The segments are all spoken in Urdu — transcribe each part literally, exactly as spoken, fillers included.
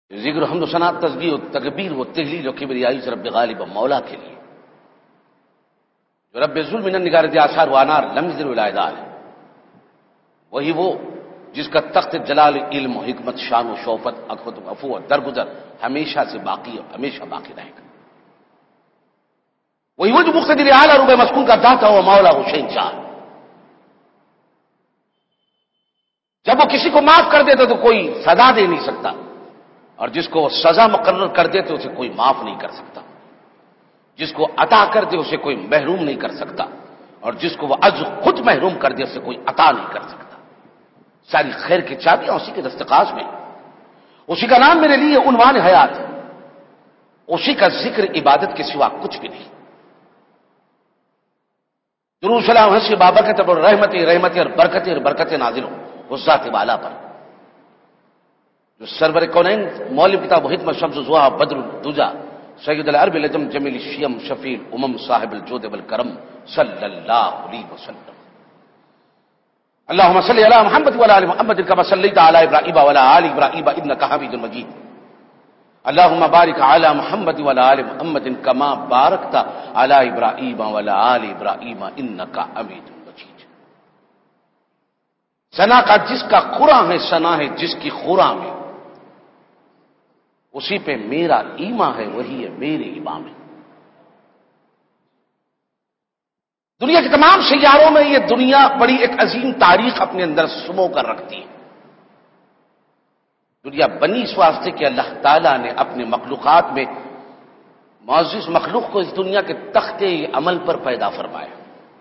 ذکر حمد و ثنا تسبیح و تکبیر و تہلیل و کبریائی سے رب غالب و مولا کے لیے، جو رب ذل من النگار آثار و انار لم یزل ولایدار ہے، وہی وہ جس کا تخت جلال علم و حکمت شان و شوفت عفت و عفو و درگزر ہمیشہ سے باقی اور ہمیشہ باقی رہے گا۔ وہی وہ جو مقتدر اعلی رب مسکون کا داتا ہو مولا ہو شہنشاہ، جب وہ کسی کو معاف کر دیتا تو کوئی سزا دے نہیں سکتا، اور جس کو وہ سزا مقرر کر دیتے اسے کوئی معاف نہیں کر سکتا، جس کو عطا کر دے اسے کوئی محروم نہیں کر سکتا، اور جس کو وہ عز خود محروم کر دے اسے کوئی عطا نہیں کر سکتا۔ ساری خیر کی چابیاں اسی کے دستقاز میں، اسی کا نام میرے لیے عنوان حیات ہے، اسی کا ذکر عبادت کے سوا کچھ بھی نہیں۔ درود سلام حسن بابرکت اور رحمت رحمت اور برکت اور برکت نازل ہو اس ذات والا پر جو سرور کونین مولب کتاب و حکمت شمس زوا بدر الدجا سید العرب لجم جمیل الشیم شفیع الامم صاحب الجود والکرم صلی اللہ علیہ وسلم۔ اللهم صل على محمد وعلى ال محمد كما صليت على ابراهيم وعلى ال ابراهيم انك حميد مجيد۔ اللهم بارك على محمد وعلى ال محمد كما باركت على ابراهيم وعلى ال ابراهيم انك حميد مجيد۔ ثنا کا جس کا خورا ہے ثنا ہے جس کی خورا میں، اسی پہ میرا ایمان ہے وہی ہے میرے امام ہے۔ دنیا کے تمام سیاروں میں یہ دنیا بڑی ایک عظیم تاریخ اپنے اندر سمو کر رکھتی ہے۔ دنیا بنی اس واسطے کہ اللہ تعالیٰ نے اپنے مخلوقات میں معزز مخلوق کو اس دنیا کے تختے عمل پر پیدا فرمایا۔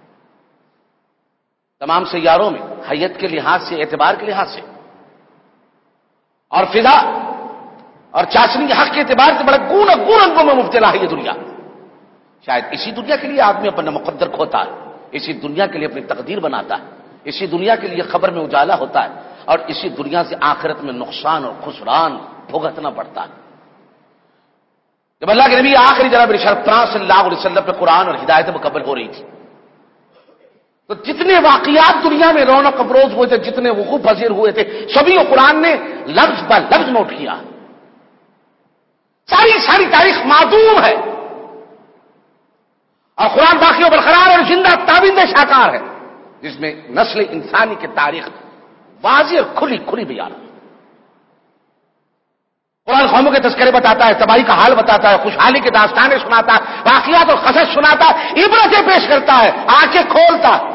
تمام سیاروں میں حیت کے لحاظ سے، اعتبار کے لحاظ سے، اور فضا اور چاشنی حق کے اعتبار سے بڑے گون گون انگوں میں مبتلا ہے یہ دنیا۔ شاید اسی دنیا کے لیے آدمی اپنا مقدر کھوتا ہے، اسی دنیا کے لیے اپنی تقدیر بناتا ہے، اسی دنیا کے لیے خبر میں اجالا ہوتا ہے، اور اسی دنیا سے آخرت میں نقصان اور خسران بھگتنا پڑتا ہے۔ جب اللہ کے نبی آخری جناب رسالت صلی اللہ علیہ وسلم پہ قرآن اور ہدایت مکمل ہو رہی تھی تو جتنے واقعات دنیا میں رونق افروز ہوئے تھے، جتنے وقوع پذیر ہوئے تھے، سبھی کو قرآن نے لفظ بہ لفظ نوٹ کیا۔ ساری ساری تاریخ معدوم ہے، اور قرآن باقی و برقرار اور زندہ تابندہ شاکار ہے، جس میں نسل انسانی کی تاریخ واضح اور کھلی کھلی بیان ہے۔ قرآن قوموں کے تذکرے بتاتا ہے، تباہی کا حال بتاتا ہے، خوشحالی کے داستانیں سناتا ہے، واقعات اور قصص سناتا ہے، عبرتیں پیش کرتا ہے، آنکھیں کھولتا ہے۔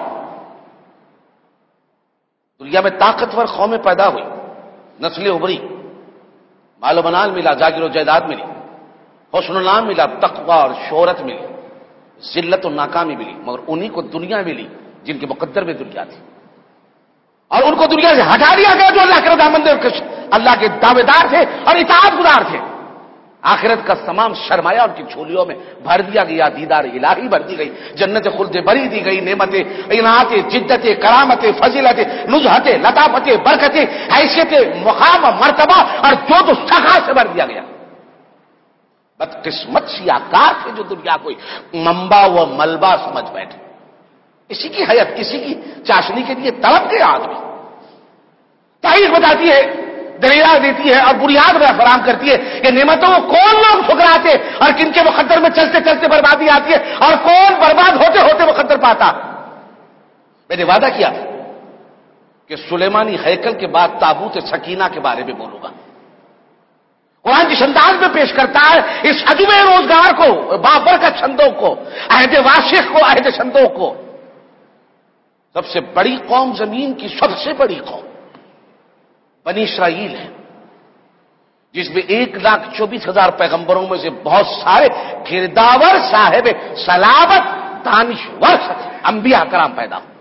دنیا میں طاقتور قومیں پیدا ہوئی، نسلیں ابھری، مال و منال ملا، جاگیر و جائیداد ملی، حسن و نام ملا، تقوی اور شہرت ملی، ذلت و ناکامی ملی، مگر انہی کو دنیا ملی جن کے مقدر میں دنیا تھی، اور ان کو دنیا سے ہٹا دیا گیا جو اللہ کے رضامند اللہ کے دعوے دار تھے اور اطاعت گزار تھے۔ آخرت کا تمام سرمایہ ان کی جھولیوں میں بھر دیا گیا، دیدار الہی بھر دی گئی، جنت خلد بری دی گئی، نعمتیں، انعامات، جدتیں، کرامتیں، فضیلتیں، نزہتیں، لطافتیں، برکتیں، حیثیتیں، مقام و مرتبہ اور جو تو سخا سے بھر دیا گیا۔ بدقسمت سیاکار تھے جو دنیا کو منبع و ملبہ سمجھ بیٹھے، کسی کی حیات، کسی کی چاشنی کے لیے تڑپ گئے آدمی۔ تاریخ بتاتی ہے، دلیل دیتی ہے اور بنیاد میں فراہم کرتی ہے کہ نعمتوں کو کون لوگ ٹھکراتے اور کن کے مقدر میں چلتے چلتے بربادی آتی ہے، اور کون برباد ہوتے ہوتے مقدر پاتا۔ میں نے وعدہ کیا تھا کہ سلیمانی ہیکل کے بعد تابوت سکینہ کے بارے میں بولوں گا۔ قرآن جس انداز میں پیش کرتا ہے اس عجوب روزگار کو، بابرکت چھندوں کو، عہد واشق کو، عہد چھندوں کو، سب سے بڑی قوم زمین کی سب سے بڑی قوم بنی اسرائیل ہے، جس میں ایک لاکھ چوبیس ہزار پیغمبروں میں سے بہت سارے کرداور، صاحب صلابت، دانشور انبیاء کرام پیدا ہو،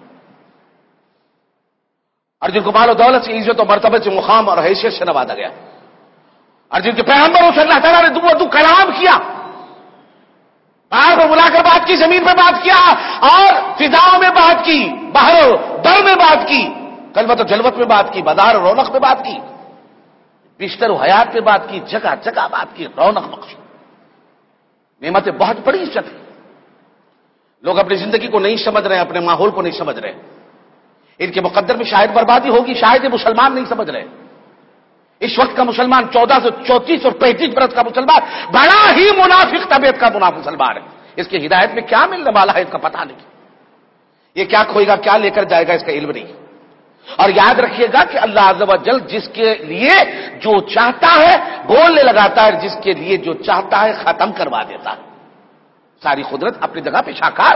اور جن کو مال و دولت سے، عزت و مرتبہ سے، مقام اور حیثیت سے نوازا گیا، اور جن کے پیغمبروں سے اللہ تعالیٰ نے دو دو کلام کیا، باہر میں بلا کر بات کی، زمین پہ بات کیا، اور فضاؤں میں بات کی، باہر و در میں بات کی، کلوت و جلوت میں بات کی، بازار و رونق میں بات کی، بستر و حیات پہ بات کی، جگہ جگہ بات کی، رونق بخشی، نعمتیں بہت بڑی عزت ہے۔ لوگ اپنی زندگی کو نہیں سمجھ رہے ہیں، اپنے ماحول کو نہیں سمجھ رہے، ان کے مقدر میں شاید بربادی ہوگی، شاید یہ مسلمان نہیں سمجھ رہے، اس وقت کا مسلمان چودہ سو چونتیس اور پینتیس برس کا مسلمان بڑا ہی منافق طبیعت کا منافق مسلمان ہے. اس کی ہدایت میں کیا ملنے والا ہے اس کا پتہ نہیں. یہ کیا کھوئے گا کیا لے کر جائے گا اس کا علم نہیں. اور یاد رکھیے گا کہ اللہ عز و جل جس کے لیے جو چاہتا ہے بولنے لگاتا ہے، جس کے لیے جو چاہتا ہے ختم کروا دیتا ہے. ساری قدرت اپنی جگہ پہ شاکار.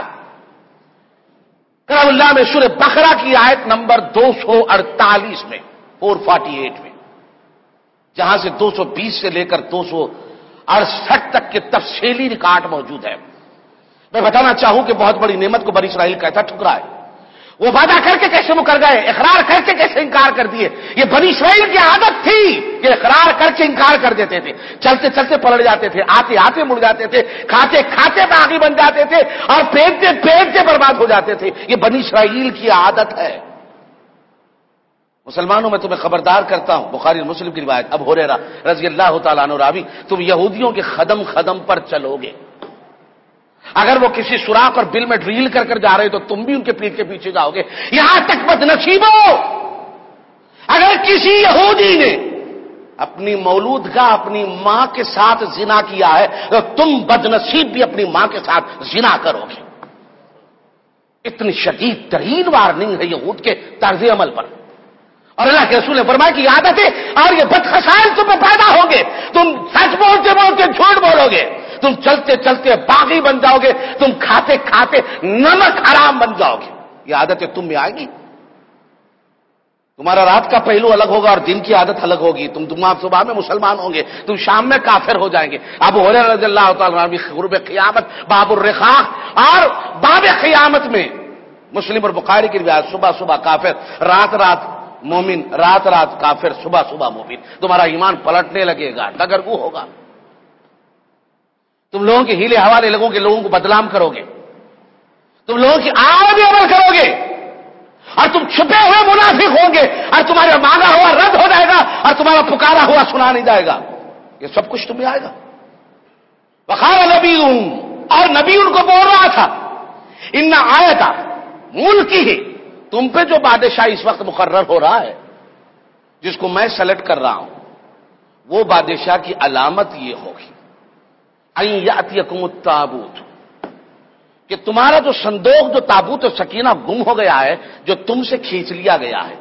کلام اللہ میں سورہ بقرہ کی آیت نمبر دو سو اڑتالیس میں چار سو اڑتالیس میں، جہاں سے دو سو بیس سے لے کر دو سو اڑسٹھ تک کے تفصیلی ریکارڈ موجود ہے. میں بتانا چاہوں کہ بہت بڑی نعمت کو بنی اسرائیل کیسا ٹھکرا ہے. وہ وعدہ کر کے کیسے مکر گئے، اقرار کر کے کیسے انکار کر دیے. یہ بنی اسرائیل کی عادت تھی کہ اقرار کر کے انکار کر دیتے تھے، چلتے چلتے پلٹ جاتے تھے، آتے آتے مڑ جاتے تھے، کھاتے کھاتے باغی بن جاتے تھے اور پھینکتے پھینکتے برباد ہو جاتے تھے. یہ بنی اسرائیل کی عادت ہے. مسلمانوں میں تمہیں خبردار کرتا ہوں، بخاری مسلم کی روایت، ابو ہریرہ رضی اللہ تعالیٰ عنہ راوی، تم یہودیوں کے قدم قدم پر چلو گے. اگر وہ کسی سوراخ اور بل میں ڈریل کر کر جا رہے تو تم بھی ان کے پیٹ کے پیچھے جاؤ گے. یہاں تک بدنصیبو، اگر کسی یہودی نے اپنی مولود کا اپنی ماں کے ساتھ زنا کیا ہے تو تم بدنصیب بھی اپنی ماں کے ساتھ زنا کرو گے. اتنی شدید ترین وارننگ ہے یہود کے طرز عمل پر. اور اللہ کے رسول نے فرمایا کہ عادتیں اور یہ بدخصال تم میں پیدا ہوں گے. تم سچ بولتے بولتے جھوٹ بولو گے، تم چلتے چلتے باغی بن جاؤ گے، تم کھاتے کھاتے نمک حرام بن جاؤ گے. یہ عادتیں تم میں آئیں گی. تمہارا رات کا پہلو الگ ہوگا اور دن کی عادت الگ ہوگی. تم تم صبح میں مسلمان ہوں گے، تم شام میں کافر ہو جائیں گے. ابو ہریرہ رضی اللہ تعالیٰ عنہ غروب قیامت باب الرقاق اور باب قیامت میں مسلم اور بخاری کی روایت، صبح صبح کافر، رات رات مومن، رات رات کافر، صبح صبح مومن. تمہارا ایمان پلٹنے لگے گا، ڈگرگو ہوگا. تم لوگوں کے ہیلے حوالے لوگوں کے لوگوں کو بدنام کرو گے، تم لوگوں کی آواز عمل کرو گے اور تم چھپے ہوئے منافق ہوں گے اور تمہارا مانگا ہوا رد ہو جائے گا اور تمہارا پکارا ہوا سنا نہیں جائے گا. یہ سب کچھ تمہیں آئے گا. وقال نبی، اور نبی ان کو بول رہا تھا، ان آیتا ملکی ہے، تم پہ جو بادشاہ اس وقت مقرر ہو رہا ہے، جس کو میں سلیکٹ کر رہا ہوں، وہ بادشاہ کی علامت یہ ہوگی ان یاتیکم التابوت، کہ تمہارا جو صندوق، جو تابوت و سکینہ گم ہو گیا ہے، جو تم سے کھینچ لیا گیا ہے،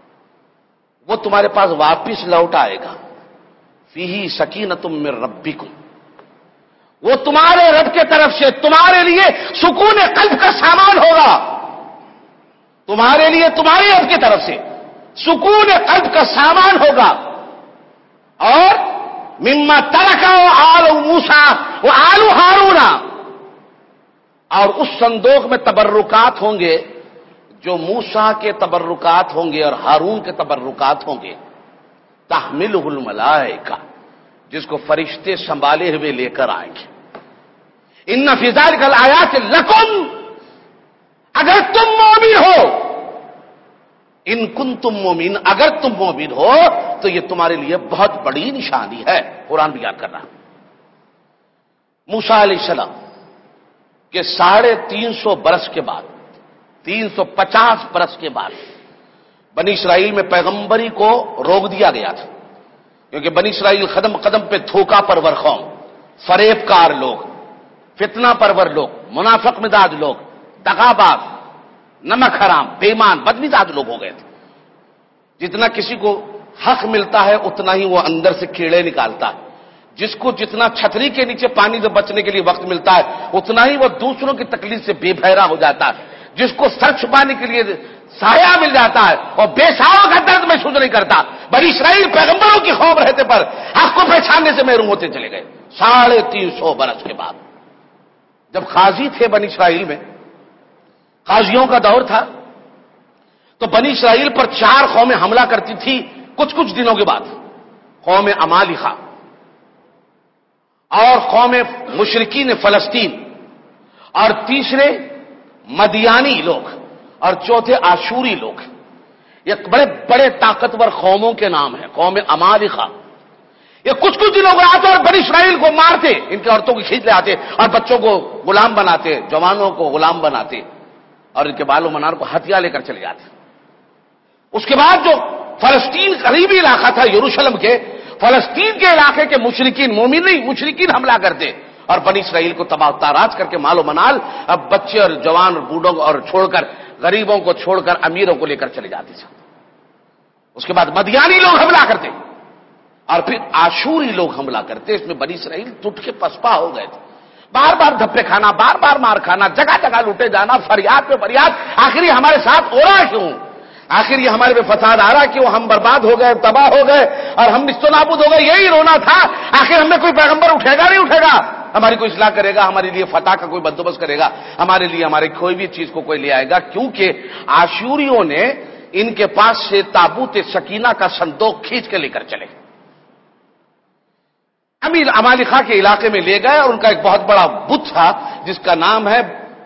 وہ تمہارے پاس واپس لوٹ آئے گا. فیہ سکینۃ من ربکم، وہ تمہارے رب کے طرف سے تمہارے لیے سکون قلب کا سامان ہوگا. تمہارے لیے تمہاری رب کی طرف سے سکون قلب کا سامان ہوگا. اور مما ترکا آل موسیٰ و آل ہارون، اور اس صندوق میں تبرکات ہوں گے جو موسیٰ کے تبرکات ہوں گے اور ہارون کے تبرکات ہوں گے. تحملہ الملائکہ، جس کو فرشتے سنبھالے ہوئے لے کر آئیں گے. ان فی ذلک الآیات لکم، اگر تم مومن ہو، ان کنتم مومن، اگر تم مومن ہو تو یہ تمہارے لیے بہت بڑی نشانی ہے. قرآن بیان کر رہا. موسیٰ علیہ السلام کہ ساڑھے تین سو برس کے بعد، تین سو پچاس برس کے بعد بنی اسرائیل میں پیغمبری کو روک دیا گیا تھا، کیونکہ بنی اسرائیل قدم قدم پہ دھوکہ پرور قوم، فریب کار لوگ، فتنہ پرور لوگ، منافق مزاج لوگ، دغاباز، نمک حرام، بےمان، بدمزاج لوگ ہو گئے تھے. جتنا کسی کو حق ملتا ہے اتنا ہی وہ اندر سے کیڑے نکالتا ہے. جس کو جتنا چھتری کے نیچے پانی سے بچنے کے لیے وقت ملتا ہے اتنا ہی وہ دوسروں کی تکلیف سے بے بھیرا ہو جاتا ہے. جس کو سر چھپانے کے لیے سایہ مل جاتا ہے اور بے سایہ کا درد محسوس نہیں کرتا. بنی اسرائیل پیغمبروں کی خوف رہتے پر حق کو پہچاننے سے محروم ہوتے چلے گئے. ساڑھے تین سو برس کے بعد جب قاضی تھے بنی اسرائیل میں، قاضیوں کا دور تھا، تو بنی اسرائیل پر چار قومیں حملہ کرتی تھی کچھ کچھ دنوں کے بعد. قوم عمالقہ اور قوم مشرکین فلسطین اور تیسرے مدیانی لوگ اور چوتھے آشوری لوگ. یہ بڑے بڑے طاقتور قوموں کے نام ہیں. قوم عمالقہ یہ کچھ کچھ دنوں کو آتے اور بنی اسرائیل کو مارتے، ان کی عورتوں کو کھینچ لے آتے اور بچوں کو غلام بناتے، جوانوں کو غلام بناتے اور ان کے بالوں منار کو ہتھیار لے کر چلے جاتے. اس کے بعد جو فلسطین قریبی علاقہ تھا یروشلم کے، فلسطین کے علاقے کے مشرکین، مومن نہیں مشرکین حملہ کرتے اور بنی اسرائیل کو تباہ تاراج کر کے مال و منال، اب بچے اور جوان اور بوڑھوں اور چھوڑ کر، غریبوں کو چھوڑ کر امیروں کو لے کر چلے جاتے تھے۔ اس کے بعد مدیانی لوگ حملہ کرتے اور پھر آشوری لوگ حملہ کرتے، اس میں بنی اسرائیل ٹوٹ کے پسپا ہو گئے تھے، بار بار دھپے کھانا، بار بار مار کھانا، جگہ جگہ لوٹے جانا، فریاد پہ فریاد، آخر یہ ہمارے ساتھ ہو رہا کیوں؟ آخر یہ ہمارے پہ فساد آ رہا کیوں؟ ہم برباد ہو گئے، تباہ ہو گئے اور ہم نست و نابود ہو گئے، یہی رونا تھا۔ آخر ہم میں کوئی پیغمبر اٹھے گا نہیں اٹھے گا، ہماری کوئی اصلاح کرے گا، ہمارے لیے فتح کا کوئی بندوبست کرے گا، ہمارے لیے ہماری کوئی بھی چیز کو کوئی لے آئے گا، کیونکہ آشوریوں نے ان کے پاس سے تابوت سکینہ کا صندوق کھینچ کے لے کر چلے، امیر امالخہ کے علاقے میں لے گئے اور ان کا ایک بہت بڑا بت تھا جس کا نام ہے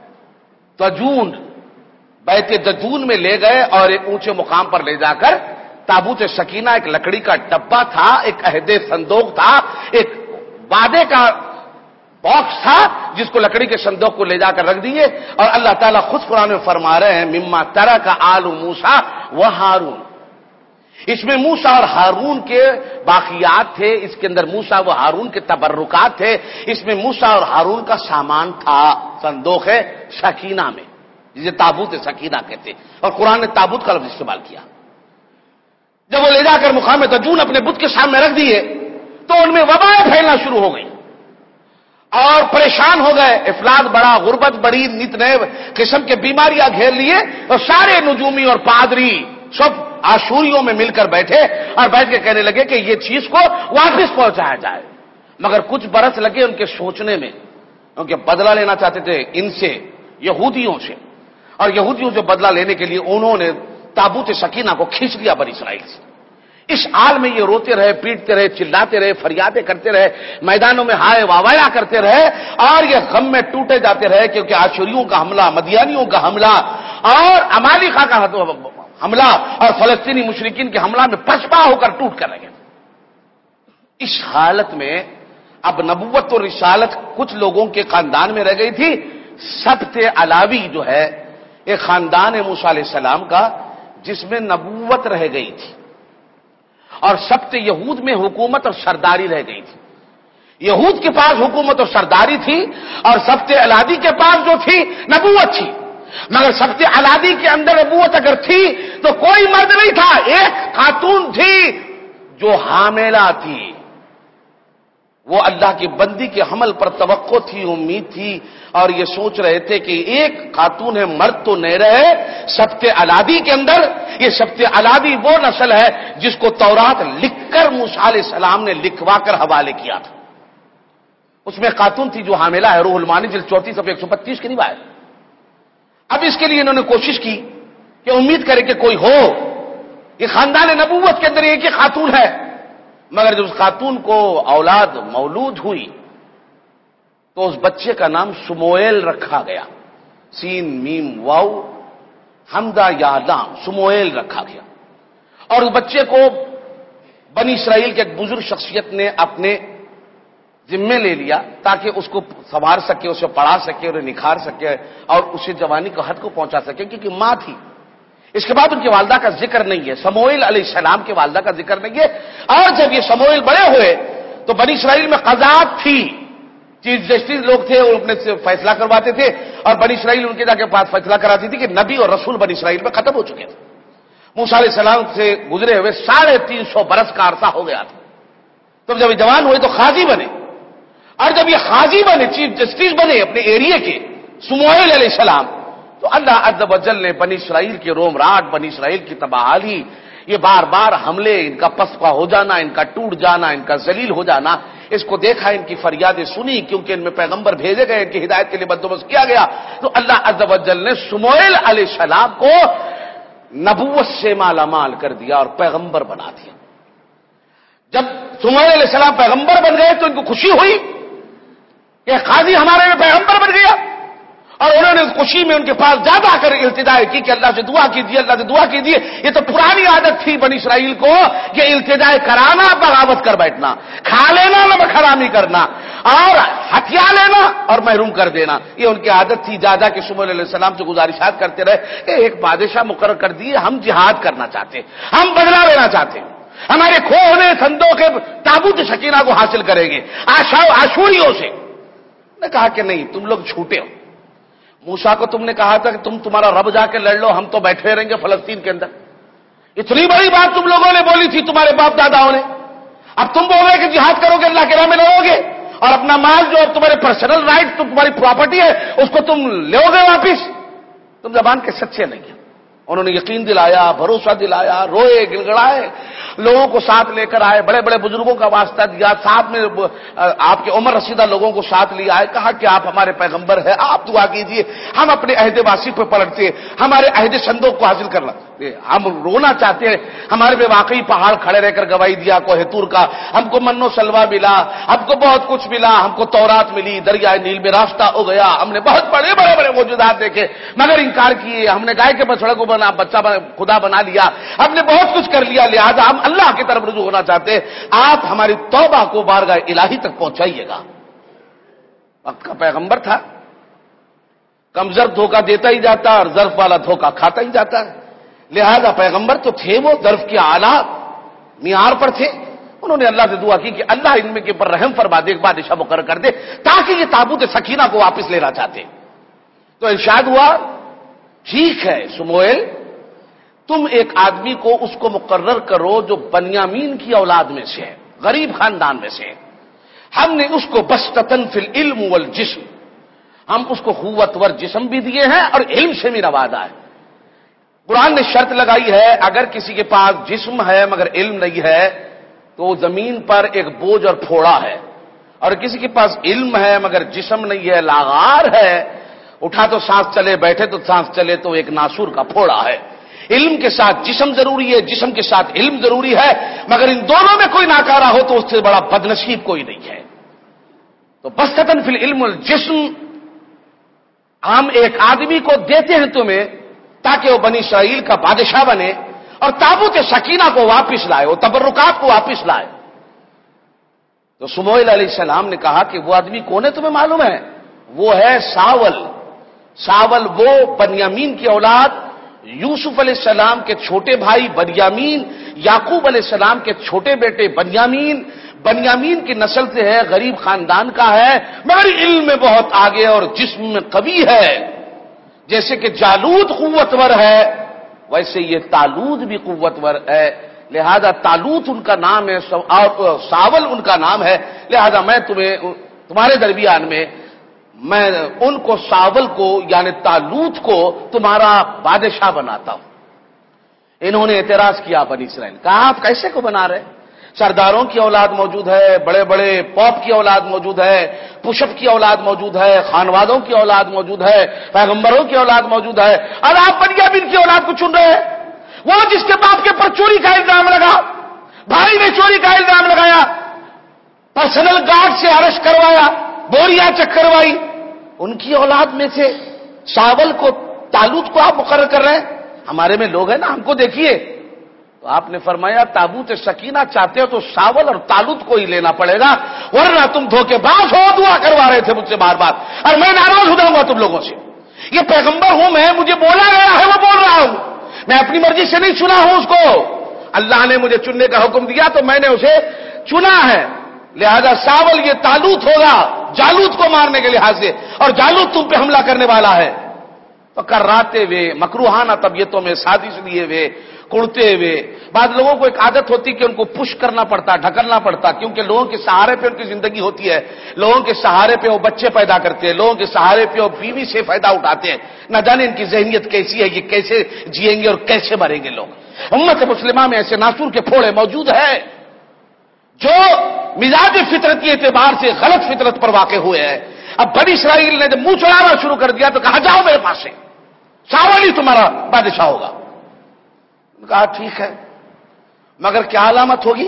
دجون، بیت دجون میں لے گئے اور ایک اونچے مقام پر لے جا کر تابوت سکینہ، ایک لکڑی کا ڈبہ تھا، ایک عہد صندوق تھا، ایک وعدے کا باکس تھا جس کو لکڑی کے صندوق کو لے جا کر رکھ دیے، اور اللہ تعالیٰ خود قرآن میں فرما رہے ہیں مما ترک آل موسیٰ و ہارون، اس میں موسیٰ اور ہارون کے باقیات تھے، اس کے اندر موسیٰ و ہارون کے تبرکات تھے، اس میں موسیٰ اور ہارون کا سامان تھا، صندوق ہے سکینہ میں جسے تابوت سکینہ کہتے، اور قرآن نے تابوت کا لفظ استعمال کیا۔ جب وہ لے جا کر مقام دجون اپنے بت کے سامنے رکھ دیے تو ان میں وبائیں پھیلنا شروع ہو گئی اور پریشان ہو گئے، افلاد بڑا، غربت بڑی، نت نئے قسم کے بیماریاں گھیر لیے، اور سارے نجومی اور پادری سب آشوریوں میں مل کر بیٹھے اور بیٹھ کے کہنے لگے کہ یہ چیز کو واپس پہنچایا جائے، مگر کچھ برس لگے ان کے سوچنے میں، کیونکہ بدلہ لینا چاہتے تھے ان سے، یہودیوں سے، اور یہودیوں سے بدلہ لینے کے لیے انہوں نے تابوت سکینہ کو کھینچ لیا بنی اسرائیل سے۔ اس حال میں یہ روتے رہے، پیٹتے رہے، چلاتے رہے، فریادیں کرتے رہے، میدانوں میں ہائے واویلا کرتے رہے، اور یہ غم میں ٹوٹے جاتے رہے کیونکہ آشوریوں کا حملہ، مدیانیوں کا حملہ اور امالیقہ کا حملہ اور فلسطینی مشرکین کے حملہ میں پسپا ہو کر ٹوٹ کر رہے۔ اس حالت میں اب نبوت اور رسالت کچھ لوگوں کے خاندان میں رہ گئی تھی۔ سبت علاوی جو ہے ایک خاندان ہے موسیٰ علیہ السلام کا جس میں نبوت رہ گئی تھی، اور سبت یہود میں حکومت اور سرداری رہ گئی تھی۔ یہود کے پاس حکومت اور سرداری تھی اور سبت علادی کے پاس جو تھی نبوت تھی، مگر سبت علادی کے اندر نبوت اگر تھی تو کوئی مرد نہیں تھا، ایک خاتون تھی جو حاملہ تھی، وہ اللہ کی بندی کے حمل پر توقع تھی، امید تھی، اور یہ سوچ رہے تھے کہ ایک خاتون ہے، مرد تو نہیں رہے۔ سبت علادی کے اندر یہ سبت علادی وہ نسل ہے جس کو تورات لکھ کر موسیٰ علیہ السلام نے لکھوا کر حوالے کیا تھا، اس میں خاتون تھی جو حاملہ ہے، روح المانی جلد چوتیس صفحہ ایک سو پچیس کی روایت۔ اب اس کے لیے انہوں نے کوشش کی کہ امید کرے کہ کوئی ہو، یہ خاندان نبوت کے اندر ایک ہی خاتون ہے، مگر جب اس خاتون کو اولاد مولود ہوئی تو اس بچے کا نام سموئیل رکھا گیا، سین میم واو حمدہ یا لام، سموئیل رکھا گیا، اور اس بچے کو بنی اسرائیل کے ایک بزرگ شخصیت نے اپنے ذمے لے لیا تاکہ اس کو سنوار سکے، اسے پڑھا سکے اور نکھار سکے اور اسے جوانی کا حد کو پہنچا سکے، کیونکہ ماں تھی۔ اس کے بعد ان کی والدہ کا ذکر نہیں ہے، سموئیل علیہ السلام کے والدہ کا ذکر نہیں ہے، اور جب یہ سموئیل بڑے ہوئے تو بنی اسرائیل میں قضات تھی، چیف جسٹس لوگ تھے، وہ اپنے سے فیصلہ کرواتے تھے، اور بنی اسرائیل ان کے جا کے پاس فیصلہ کراتی تھی کہ نبی اور رسول بنی اسرائیل میں ختم ہو چکے تھے۔ موسیٰ علیہ السلام سے گزرے ہوئے ساڑھے تین سو برس کا عرصہ ہو گیا تھا، تب جب یہ جوان ہوئے تو قاضی بنے، اور جب یہ قاضی بنے، چیف جسٹس بنے اپنے ایریے کے، سموئیل علیہ السلام، تو اللہ عز و جل نے بنی اسرائیل کے روم راٹ، بنی اسرائیل کی تباہی، یہ بار بار حملے، ان کا پسپا ہو جانا، ان کا ٹوٹ جانا، ان کا ذلیل ہو جانا، اس کو دیکھا، ان کی فریادیں سنی، کیونکہ ان میں پیغمبر بھیجے گئے، ان کی ہدایت کے لیے بندوبست کیا گیا، تو اللہ عز و جل نے سموئیل علیہ السلام کو نبوت سے مالا مال کر دیا اور پیغمبر بنا دیا۔ جب سموئیل علیہ السلام پیغمبر بن گئے تو ان کو خوشی ہوئی کہ قاضی ہمارے میں پیغمبر بن گیا، اور انہوں نے اس خوشی میں ان کے پاس جا جا کر التجا کی کہ اللہ سے دعا کیجیے، اللہ سے دعا کیجیے۔ یہ تو پرانی عادت تھی بنی اسرائیل کو کہ التجا کرانا، بغاوت کر بیٹھنا، کھا لینا، نمک حرامی کرنا، اور ہتھیار لینا اور محروم کر دینا، یہ ان کی عادت تھی۔ جا جا کے شمویل علیہ السلام سے گزارشات کرتے رہے کہ ایک بادشاہ مقرر کر دیے، ہم جہاد کرنا چاہتے ہیں، ہم بدلہ لینا چاہتے ہیں، ہمارے کھو ہونے خندوں کے تابوت سکینہ کو حاصل کریں گے آشوریوں سے۔ نے کہا کہ نہیں، تم لوگ جھوٹے ہو۔ موسیٰ کو تم نے کہا تھا کہ تم تمہارا رب جا کے لڑ لو، ہم تو بیٹھے رہیں گے فلسطین کے اندر۔ اتنی بڑی بات تم لوگوں نے بولی تھی، تمہارے باپ داداؤں نے، اب تم بول رہے کہ جہاد کرو گے، اللہ کے راہ میں لڑو گے، اور اپنا مال جو تمہارے پرسنل رائٹ، تمہاری پراپرٹی ہے، اس کو تم لو گے واپس۔ تم زبان کے سچے نہیں ہیں۔ انہوں نے یقین دلایا، بھروسہ دلایا، روئے گڑگڑائے، لوگوں کو ساتھ لے کر آئے، بڑے بڑے بزرگوں کا واسطہ دیا، ساتھ میں آپ کے عمر رسیدہ لوگوں کو ساتھ لے آئے، کہا کہ آپ ہمارے پیغمبر ہیں، آپ دعا کیجئے، ہم اپنے عہد واسی پہ پلٹتے ہیں، ہمارے عہد صندوق کو حاصل کرنا، ہم رونا چاہتے ہیں، ہمارے پہ واقعی پہاڑ کھڑے رہ کر گواہی دیا کوہ طور کا، ہم کو من و سلوہ ملا، ہم کو بہت کچھ ملا، ہم کو تورات ملی، دریائے نیل میں راستہ ہو گیا، ہم نے بہت بڑے بڑے بڑے موجودات دیکھے مگر انکار کیے، ہم نے گائے کے بچڑے کو بنا بچہ خدا بنا لیا، ہم نے بہت کچھ کر لیا، لہذا ہم اللہ کی طرف رجوع ہونا چاہتے ہیں، آپ ہماری توبہ کو بارگاہ الہی تک پہنچائیے گا۔ وقت کا پیغمبر تھا، کم ظرف دھوکہ دیتا ہی جاتا اور ظرف والا دھوکہ کھاتا ہی جاتا ہے، لہذا پیغمبر تو تھے، وہ ظرف کے اعلیٰ معیار پر تھے۔ انہوں نے اللہ سے دعا کی کہ اللہ ان میں کے پر رحم فرما دے، ایک بادشاہ مقرر کر دے تاکہ یہ تابوت سکینہ کو واپس لینا چاہتے۔ تو ارشاد ہوا ٹھیک ہے سموئیل، تم ایک آدمی کو اس کو مقرر کرو جو بنیامین کی اولاد میں سے ہے، غریب خاندان میں سے ہے، ہم نے اس کو بسطتن فی العلم والجسم، ہم اس کو قوت ور جسم بھی دیے ہیں اور علم سے بھی نوازا ہے۔ قرآن نے شرط لگائی ہے اگر کسی کے پاس جسم ہے مگر علم نہیں ہے تو وہ زمین پر ایک بوجھ اور پھوڑا ہے، اور کسی کے پاس علم ہے مگر جسم نہیں ہے، لاغار ہے، اٹھا تو سانس چلے، بیٹھے تو سانس چلے، تو ایک ناسور کا پھوڑا ہے۔ علم کے ساتھ جسم ضروری ہے، جسم کے ساتھ علم ضروری ہے، مگر ان دونوں میں کوئی ناکارہ ہو تو اس سے بڑا بدنصیب کوئی نہیں ہے۔ تو بسطتن فی العلم والجسم، ہم ایک آدمی کو دیتے ہیں تمہیں تاکہ وہ بنی اسرائیل کا بادشاہ بنے اور تابوت سکینہ کو واپس لائے، وہ تبرکات کو واپس لائے۔ تو سموئیل علیہ السلام نے کہا کہ وہ آدمی کون ہے تمہیں معلوم ہے؟ وہ ہے ساول۔ ساول وہ بنیامین کی اولاد، یوسف علیہ السلام کے چھوٹے بھائی بنیامین، یعقوب علیہ السلام کے چھوٹے بیٹے بنیامین، بنیامین کی نسل سے ہے، غریب خاندان کا ہے مگر علم میں بہت آگے اور جسم میں قوی ہے۔ جیسے کہ جالوت قوتور ہے ویسے یہ طالوت بھی قوتور ہے، لہذا طالوت ان کا نام ہے اور ساول ان کا نام ہے، لہذا میں تمہیں تمہارے درمیان میں میں ان کو ساول کو یعنی طالوت کو تمہارا بادشاہ بناتا ہوں۔ انہوں نے اعتراض کیا بنی اسرائیل، کہا آپ کیسے کو بنا رہے؟ سرداروں کی اولاد موجود ہے، بڑے بڑے پوپ کی اولاد موجود ہے، پشپ کی اولاد موجود ہے، خانوادوں کی اولاد موجود ہے، پیغمبروں کی اولاد موجود ہے، اور آپ بنیامین کی اولاد کو چن رہے ہیں؟ وہ جس کے باپ کے پر چوری کا الزام لگا، بھائی نے چوری کا الزام لگایا، پرسنل گارڈ سے ارسٹ کروایا، بوریاں چیک کروائی، ان کی اولاد میں سے ساول کو طالوت کو آپ مقرر کر رہے ہیں؟ ہمارے میں لوگ ہیں نا، ہم کو دیکھیے۔ تو آپ نے فرمایا تابوت سکینہ چاہتے ہو تو ساول اور طالوت کو ہی لینا پڑے گا، ورنہ تم دھوکے باز ہو، دعا کروا رہے تھے مجھ سے بار بار، اور میں ناراض ہو جاؤں گا تم لوگوں سے۔ یہ پیغمبر ہوں میں، مجھے بولا گیا ہے وہ بول رہا ہوں، میں اپنی مرضی سے نہیں چنا ہوں اس کو، اللہ نے مجھے چننے کا حکم دیا تو میں نے اسے چنا ہے، لہذا ساول یہ طالوت ہوگا جالوت کو مارنے کے لحاظ سے، اور جالوت تم پہ حملہ کرنے والا ہے۔ تو کراتے ہوئے مکروہانہ طبیعتوں میں سازش لیے ہوئے کڑتے ہوئے، بعض لوگوں کو ایک عادت ہوتی کہ ان کو پش کرنا پڑتا، ڈھکلنا پڑتا، کیونکہ لوگوں کے سہارے پہ ان کی زندگی ہوتی ہے، لوگوں کے سہارے پہ وہ بچے پیدا کرتے ہیں، لوگوں کے سہارے پہ وہ بیوی سے فائدہ اٹھاتے ہیں، نہ جانے ان کی ذہنیت کیسی ہے، یہ کیسے جیئیں گے اور کیسے مریں گے لوگ۔ امت مسلمہ میں ایسے ناسور کے پھوڑے موجود ہیں جو مزاج فطرت کے اعتبار سے غلط فطرت پر واقع ہوئے ہیں۔ اب بنی اسرائیل نے جب منہ چڑھانا شروع کر دیا تو کہا جاؤ میرے پاس سے، ساول ہی تمہارا بادشاہ ہوگا۔ کہا ٹھیک ہے، مگر کیا علامت ہوگی؟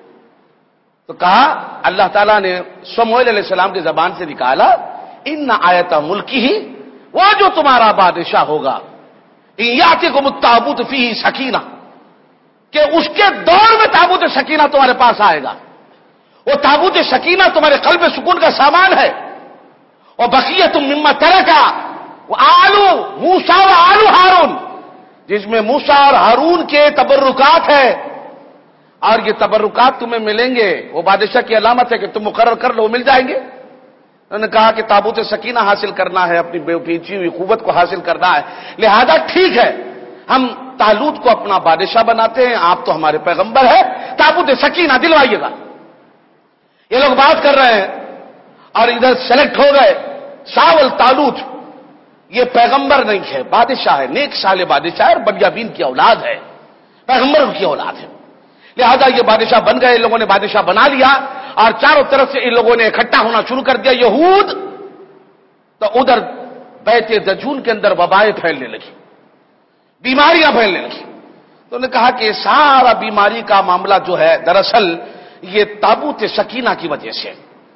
تو کہا اللہ تعالیٰ نے سموئیل علیہ السلام کی زبان سے نکالا، ان آیت ملکی ہی، وہ جو تمہارا بادشاہ ہوگا، یاتکم التابوت فیہ سکینہ، کہ اس کے دور میں تابوت سکینہ تمہارے پاس آئے گا، وہ تابوت سکینہ تمہارے قلب سکون کا سامان ہے. اور بقیت مما ترکا وہ آلو موسیٰ و آلو ہارون، جس میں موسیٰ اور ہارون کے تبرکات ہے، اور یہ تبرکات تمہیں ملیں گے. وہ بادشاہ کی علامت ہے کہ تم مقرر کر لو، مل جائیں گے. انہوں نے کہا کہ تابوت سکینہ حاصل کرنا ہے، اپنی بے پیچی ہوئی قوت کو حاصل کرنا ہے، لہذا ٹھیک ہے ہم طالوت کو اپنا بادشاہ بناتے ہیں، آپ تو ہمارے پیغمبر ہیں، تابوت سکینہ دلوائیے گا. یہ لوگ بات کر رہے ہیں اور ادھر سلیکٹ ہو گئے. ساول طالوت یہ پیغمبر نہیں ہے، بادشاہ ہے، نیک صالح بادشاہ ہے، اور بنیامین کی اولاد ہے، پیغمبر کی اولاد ہے. لہذا یہ بادشاہ بن گئے، ان لوگوں نے بادشاہ بنا لیا، اور چاروں طرف سے ان لوگوں نے اکٹھا ہونا شروع کر دیا یہود. تو ادھر بیت دجون کے اندر وبائیں پھیلنے لگی، بیماریاں پھیلنے لگی. تو انہوں نے کہا کہ سارا بیماری کا معاملہ جو ہے دراصل یہ تابوت سکینہ کی وجہ سے.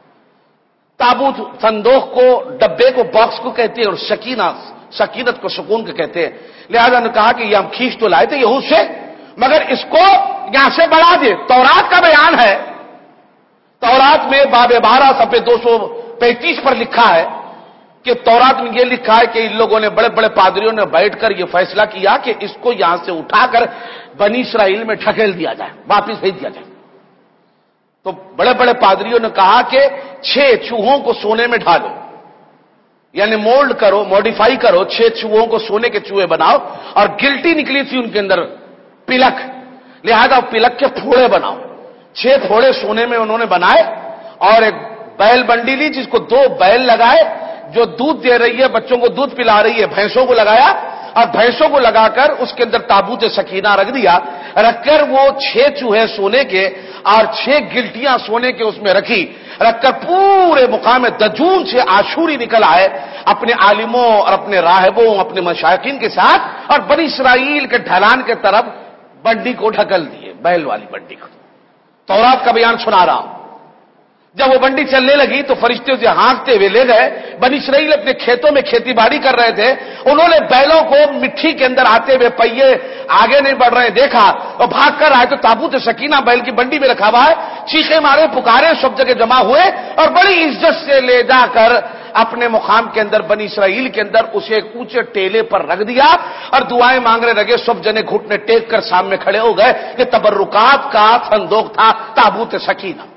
تابوت صندوق کو، ڈبے کو، باکس کو کہتے ہیں، اور سکینہ سکینت کو سکون کو کہتے ہیں. لہذا نے کہا کہ یہ ہم کھینچ تو لائے تھے یہود سے، مگر اس کو یہاں سے بڑھا دے. تورات کا بیان ہے، تورات میں باب بارہ صفحے دو سو پینتیس پر لکھا ہے کہ تورات میں یہ لکھا ہے کہ ان لوگوں نے، بڑے بڑے پادریوں نے بیٹھ کر یہ فیصلہ کیا کہ اس کو یہاں سے اٹھا کر بنی اسرائیل میں ڈھکیل دیا جائے، واپس بھیج دیا جائے. تو بڑے بڑے پادریوں نے کہا کہ چھ چوہوں کو سونے میں ڈھالو، یعنی مولڈ کرو، موڈیفائی کرو، چھ چوہوں کو سونے کے چوہے بناؤ، اور گلٹی نکلی تھی ان کے اندر، پلک، لہذا پلک کے پھوڑے بناؤ. چھ پھوڑے سونے میں انہوں نے بنائے، اور ایک بیل بنڈی لی جس کو دو بیل لگائے، جو دودھ دے رہی ہے، بچوں کو دودھ پلا رہی ہے، بھینسوں کو لگایا، اور بھینسوں کو لگا کر اس کے اندر تابوت سکینہ رکھ دیا. رکھ کر وہ چھ چوہے سونے کے اور چھ گلٹیاں سونے کے اس میں رکھی، رکھ کر پورے مقام دجون سے عاشوری نکل آئے اپنے عالموں اور اپنے راہبوں، اپنے مشائقین کے ساتھ، اور بنی اسرائیل کے ڈھلان کے طرف بنڈی کو ڈھکل دیے، بیل والی بنڈی کو. تورات کا بیان سنا رہا ہوں. جب وہ بنڈی چلنے لگی تو فرشتے اسے ہانکتے ہوئے لے گئے. بنی اسرائیل اپنے کھیتوں میں کھیتی باڑی کر رہے تھے، انہوں نے بیلوں کو مٹی کے اندر آتے ہوئے، پہیے آگے نہیں بڑھ رہے دیکھا، اور بھاگ کر آئے تو تابوت سکینہ بیل کی بنڈی میں رکھا ہوا ہے. چیخے مارے، پکارے، سب جگہ جمع ہوئے، اور بڑی عزت سے لے جا کر اپنے مقام کے اندر بنی اسرائیل کے اندر اسے ایک اونچے ٹیلے پر رکھ دیا، اور دعائیں مانگنے لگے. سب جنے گھٹنے ٹیک کر سامنے کھڑے ہو گئے. یہ تبرکات کا صندوق تھا، تابوت سکینہ.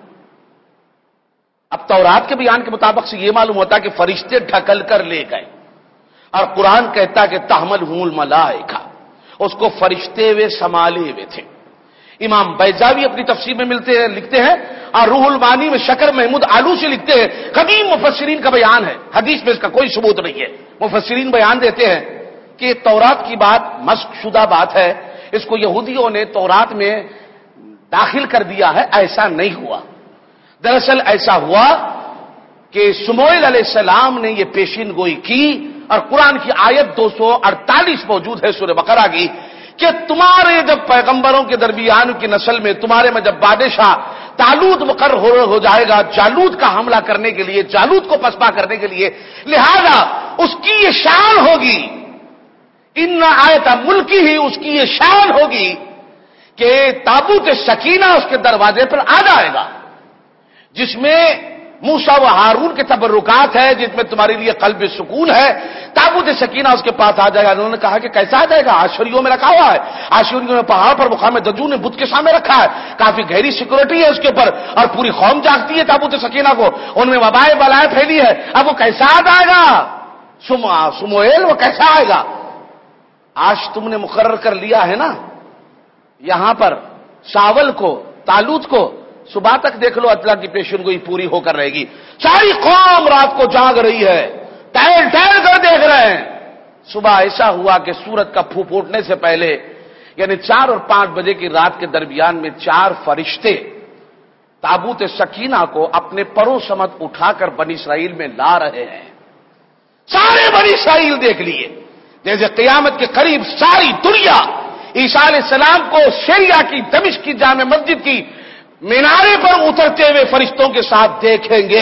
اب تورات کے بیان کے مطابق سے یہ معلوم ہوتا کہ فرشتے ڈھکل کر لے گئے، اور قرآن کہتا کہ تحملہ الملائکہ، اس کو فرشتے ہوئے سنبھالے ہوئے تھے. امام بیضاوی اپنی تفسیر میں ملتے ہیں، لکھتے ہیں، اور روح المعانی میں شکر محمود آلوسی لکھتے ہیں، قدیم مفسرین کا بیان ہے، حدیث میں اس کا کوئی ثبوت نہیں ہے. مفسرین بیان دیتے ہیں کہ تورات کی بات مسخ شدہ بات ہے، اس کو یہودیوں نے تورات میں داخل کر دیا ہے، ایسا نہیں ہوا. دراصل ایسا ہوا کہ شموئیل علیہ السلام نے یہ پیشین گوئی کی، اور قرآن کی آیت دو سو اڑتالیس موجود ہے سورہ بقرہ کی، کہ تمہارے جب پیغمبروں کے درمیان کی نسل میں تمہارے میں جب بادشاہ طالوت مقرر ہو جائے گا جالوت کا حملہ کرنے کے لیے، جالوت کو پسپا کرنے کے لیے، لہذا اس کی یہ شان ہوگی، ان آیت ملکی ہی اس کی یہ شان ہوگی کہ تابوت سکینہ اس کے دروازے پر آ جائے گا، جس میں موسیٰ و ہارون کے تبرکات ہے، جس میں تمہارے لیے قلب سکون ہے. تابوت سکینہ اس کے پاس آ جائے گا. انہوں نے کہا کہ کیسا آ جائے گا؟ آشوریوں میں رکھا ہوا ہے، آشوریوں میں پہاڑ پر مقام دجون نے بت کے سامنے رکھا ہے، کافی گہری سیکورٹی ہے اس کے اوپر، اور پوری قوم جاگتی ہے تابوت سکینہ کو، ان میں وبائیں بلائیں پھیلی ہے. اب وہ کیسا آ جائے گا؟ سموئیل وہ کیسا آئے گا؟ آج تم نے مقرر کر لیا ہے نا یہاں پر ساول کو، طالوت کو، صبح تک دیکھ لو اللہ کی پیشن گوئی پوری ہو کر رہے گی. ساری قوم رات کو جاگ رہی ہے، ٹہل ٹہل کر دیکھ رہے ہیں. صبح ایسا ہوا کہ سورج کا پھو پھوٹنے سے پہلے، یعنی چار اور پانچ بجے کی رات کے درمیان میں، چار فرشتے تابوت سکینہ کو اپنے پروں سمت اٹھا کر بنی اسرائیل میں لا رہے ہیں. سارے بنی اسرائیل دیکھ لیے، جیسے قیامت کے قریب ساری دنیا عیسیٰ علیہ السلام کو سیریا کی، دمشق کی جامع مسجد کی مینارے پر اترتے ہوئے فرشتوں کے ساتھ دیکھیں گے.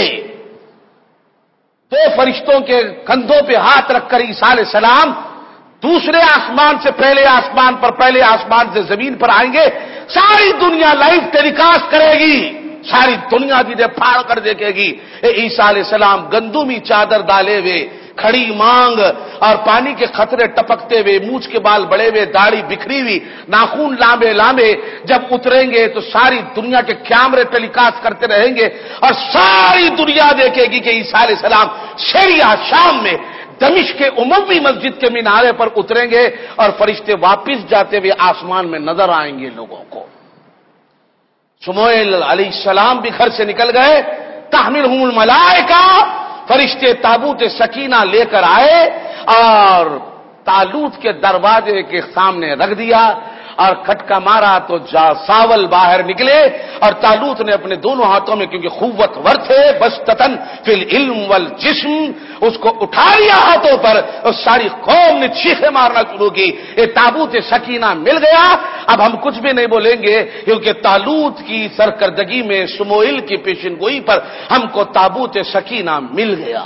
دو فرشتوں کے کندھوں پہ ہاتھ رکھ کر عیسیٰ علیہ السلام دوسرے آسمان سے پہلے آسمان پر، پہلے آسمان سے زمین پر آئیں گے. ساری دنیا لائیو ٹیلی کاسٹ کرے گی، ساری دنیا دیدے پھاڑ کر دیکھے گی اے عیسیٰ علیہ السلام گندمی چادر ڈالے ہوئے، کھڑی مانگ اور پانی کے خطرے ٹپکتے ہوئے، مونچھ کے بال بڑے ہوئے، داڑھی بکھری ہوئی، ناخون لامبے لامبے جب اتریں گے تو ساری دنیا کے کیمرے ٹیلی کاسٹ کرتے رہیں گے اور ساری دنیا دیکھے گی کہ عیسیٰ علیہ السلام سیریا شام میں دمشق کے عمومی مسجد کے مینارے پر اتریں گے اور فرشتے واپس جاتے ہوئے آسمان میں نظر آئیں گے لوگوں کو۔ شموئیل علیہ السلام بھی گھر سے نکل گئے، تحملہم الملائکہ، فرشتے تابوت سکینہ لے کر آئے اور طالوت کے دروازے کے سامنے رکھ دیا اور کھٹکا مارا تو جا ساول باہر نکلے اور طالوت نے اپنے دونوں ہاتھوں میں، کیونکہ قوت ور تھے، بستتن فی العلم والجسم، اس کو اٹھا لیا ہاتھوں پر اور ساری قوم نے چیخیں مارنا شروع کی، یہ تابوت سکینہ مل گیا۔ اب ہم کچھ بھی نہیں بولیں گے کیونکہ طالوت کی سرکردگی میں شموئیل کی پیشن گوئی پر ہم کو تابوت سکینہ مل گیا۔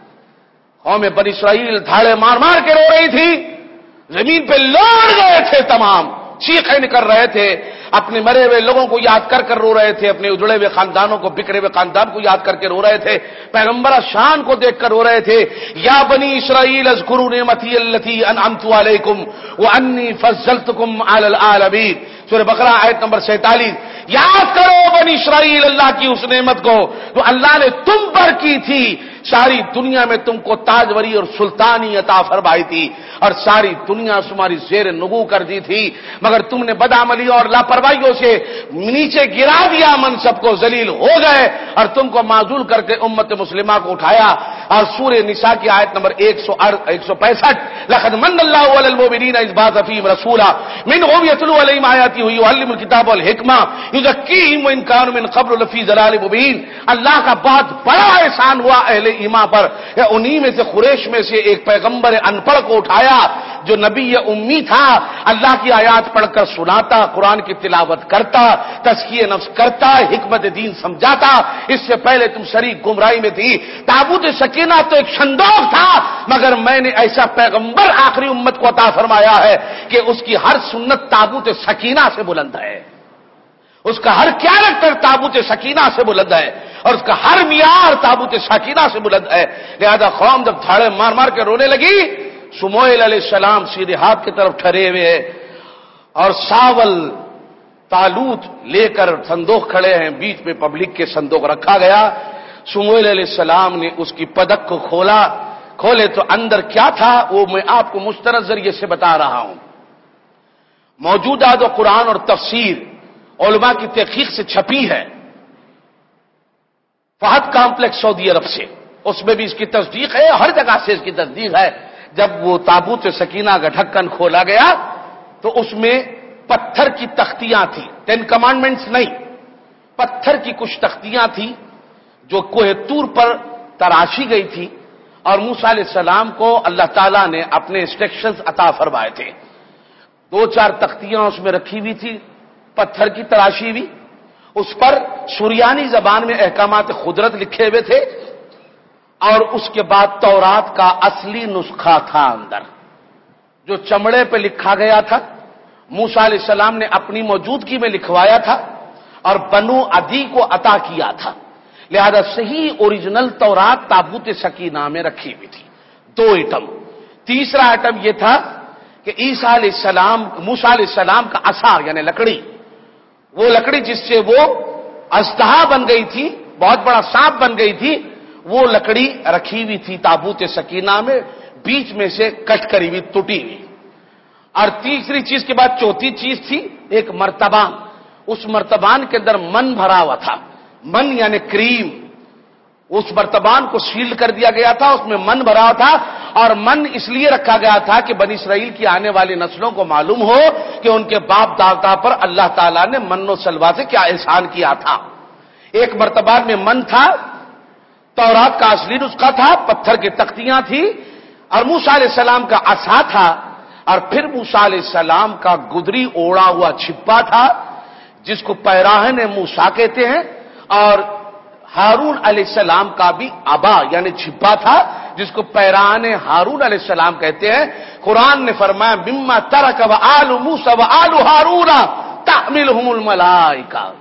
قوم بنی اسرائیل دھاڑے مار مار کے رو رہی تھی، زمین پہ لوٹ گئے تھے، تمام چیخیں کر رہے تھے، اپنے مرے ہوئے لوگوں کو یاد کر کر رو رہے تھے، اپنے اجڑے ہوئے خاندانوں کو، بکھرے ہوئے خاندان کو یاد کر کے رو رہے تھے، پیغمبر شان کو دیکھ کر رو رہے تھے۔ یا بنی اسرائیل اذکروا نعمتی التی انعمت علیکم وانی فضلتکم علی العالمین، سورہ بقرہ آیت نمبر سینتالیس۔ یاد کرو بنی اسرائیل اللہ کی اس نعمت کو جو اللہ نے تم پر کی تھی، ساری دنیا میں تم کو تاجوری اور سلطانی عطا فرمائی تھی اور ساری دنیا تمہاری زیر نگو کر دی تھی، مگر تم نے بدعملی اور لاپرواہیوں سے نیچے گرا دیا، منصب کو ذلیل ہو گئے اور تم کو معزول کر کے امت مسلمہ کو اٹھایا۔ اور سورہ نساء کی آیت نمبر ایک سو پینسٹھ، لقد من اللہ علی المؤمنین اذ بعث فیہم رسولا منہم یتلو علیہم آیاتہ ویعلمهم الکتاب والحکمہ یزکیہم وان کانوا من قبل لفی ضلال مبین۔ اللہ کا بہت بڑا احسان ہوا اہل ایمان پر، انہی میں سے قریش میں سے ایک پیغمبر ان پڑھ کو اٹھایا جو نبی امی تھا، اللہ کی آیات پڑھ کر سناتا، قرآن کی تلاوت کرتا، تزکیہ نفس کرتا، حکمت دین سمجھاتا۔ اس سے پہلے تم شریک گمراہی میں تھی۔ تابوت سکینہ تو ایک صندوق تھا، مگر میں نے ایسا پیغمبر آخری امت کو عطا فرمایا ہے کہ اس کی ہر سنت تابوت سکینہ سے بلند ہے، اس کا ہر کیریکٹر تابوت سکینہ سے بلند ہے اور اس کا ہر معیار تابوت سکینہ سے بلند ہے۔ لہذا قوم جب دھاڑے مار مار کے رونے لگی، شموئیل علیہ السلام سیدھے ہاتھ کی طرف ٹھہرے ہوئے اور ساول طالوت لے کر صندوق کھڑے ہیں، بیچ میں پبلک کے صندوق رکھا گیا۔ شموئیل علیہ السلام نے اس کی پدک کو کھولا، کھولے تو اندر کیا تھا وہ میں آپ کو مستند ذریعے سے بتا رہا ہوں۔ موجودہ جو قرآن اور تفسیر علماء کی تحقیق سے چھپی ہے، فہد کمپلیکس سعودی عرب سے، اس میں بھی اس کی تصدیق ہے، ہر جگہ سے اس کی تصدیق ہے۔ جب وہ تابوت سکینہ کا ڈھکن کھولا گیا تو اس میں پتھر کی تختیاں تھیں، ٹین کمانڈمنٹس نہیں، پتھر کی کچھ تختیاں تھیں جو کوہ طور پر تراشی گئی تھی اور موسیٰ علیہ السلام کو اللہ تعالیٰ نے اپنے انسٹرکشنز عطا فرمائے تھے۔ دو چار تختیاں اس میں رکھی ہوئی تھی، پتھر کی تراشی ہوئی، اس پر سریانی زبان میں احکامات قدرت لکھے ہوئے تھے اور اس کے بعد تورات کا اصلی نسخہ تھا اندر، جو چمڑے پہ لکھا گیا تھا، موسیٰ علیہ السلام نے اپنی موجودگی میں لکھوایا تھا اور بنو عدی کو عطا کیا تھا۔ لہذا صحیح اوریجنل تورات تابوت سکینہ میں رکھی ہوئی تھی۔ دو ایٹم۔ تیسرا ایٹم یہ تھا کہ عیسیٰ علیہ السلام موسیٰ علیہ السلام کا عصا یعنی لکڑی، وہ لکڑی جس سے وہ اژدہا بن گئی تھی، بہت بڑا سانپ بن گئی تھی، وہ لکڑی رکھی ہوئی تھی تابوت سکینہ میں، بیچ میں سے کٹ کری ہوئی، ٹوٹی ہوئی۔ اور تیسری چیز کے بعد چوتھی چیز تھی ایک مرتبان، اس مرتبان کے اندر من بھرا ہوا تھا، من یعنی کریم، اس مرتبان کو سیل کر دیا گیا تھا، اس میں من بھرا تھا اور من اس لیے رکھا گیا تھا کہ بنی اسرائیل کی آنے والی نسلوں کو معلوم ہو کہ ان کے باپ دادا پر اللہ تعالیٰ نے من و سلوہ سے کیا احسان کیا تھا۔ ایک مرتبان میں من تھا، تورات کا اصلی نسخہ تھا، پتھر کی تختیاں تھی اور موسیٰ علیہ السلام کا عصا تھا، اور پھر موسیٰ علیہ السلام کا گدری اوڑا ہوا چھپا تھا جس کو پیراہن موسیٰ کہتے ہیں، اور ہارون علیہ السلام کا بھی ابا یعنی چھپا تھا جس کو پیراہن ہارون علیہ السلام کہتے ہیں۔ قرآن نے فرمایا مما ترک وآل موسیٰ وآل ہارون تحملهم الملائکہ،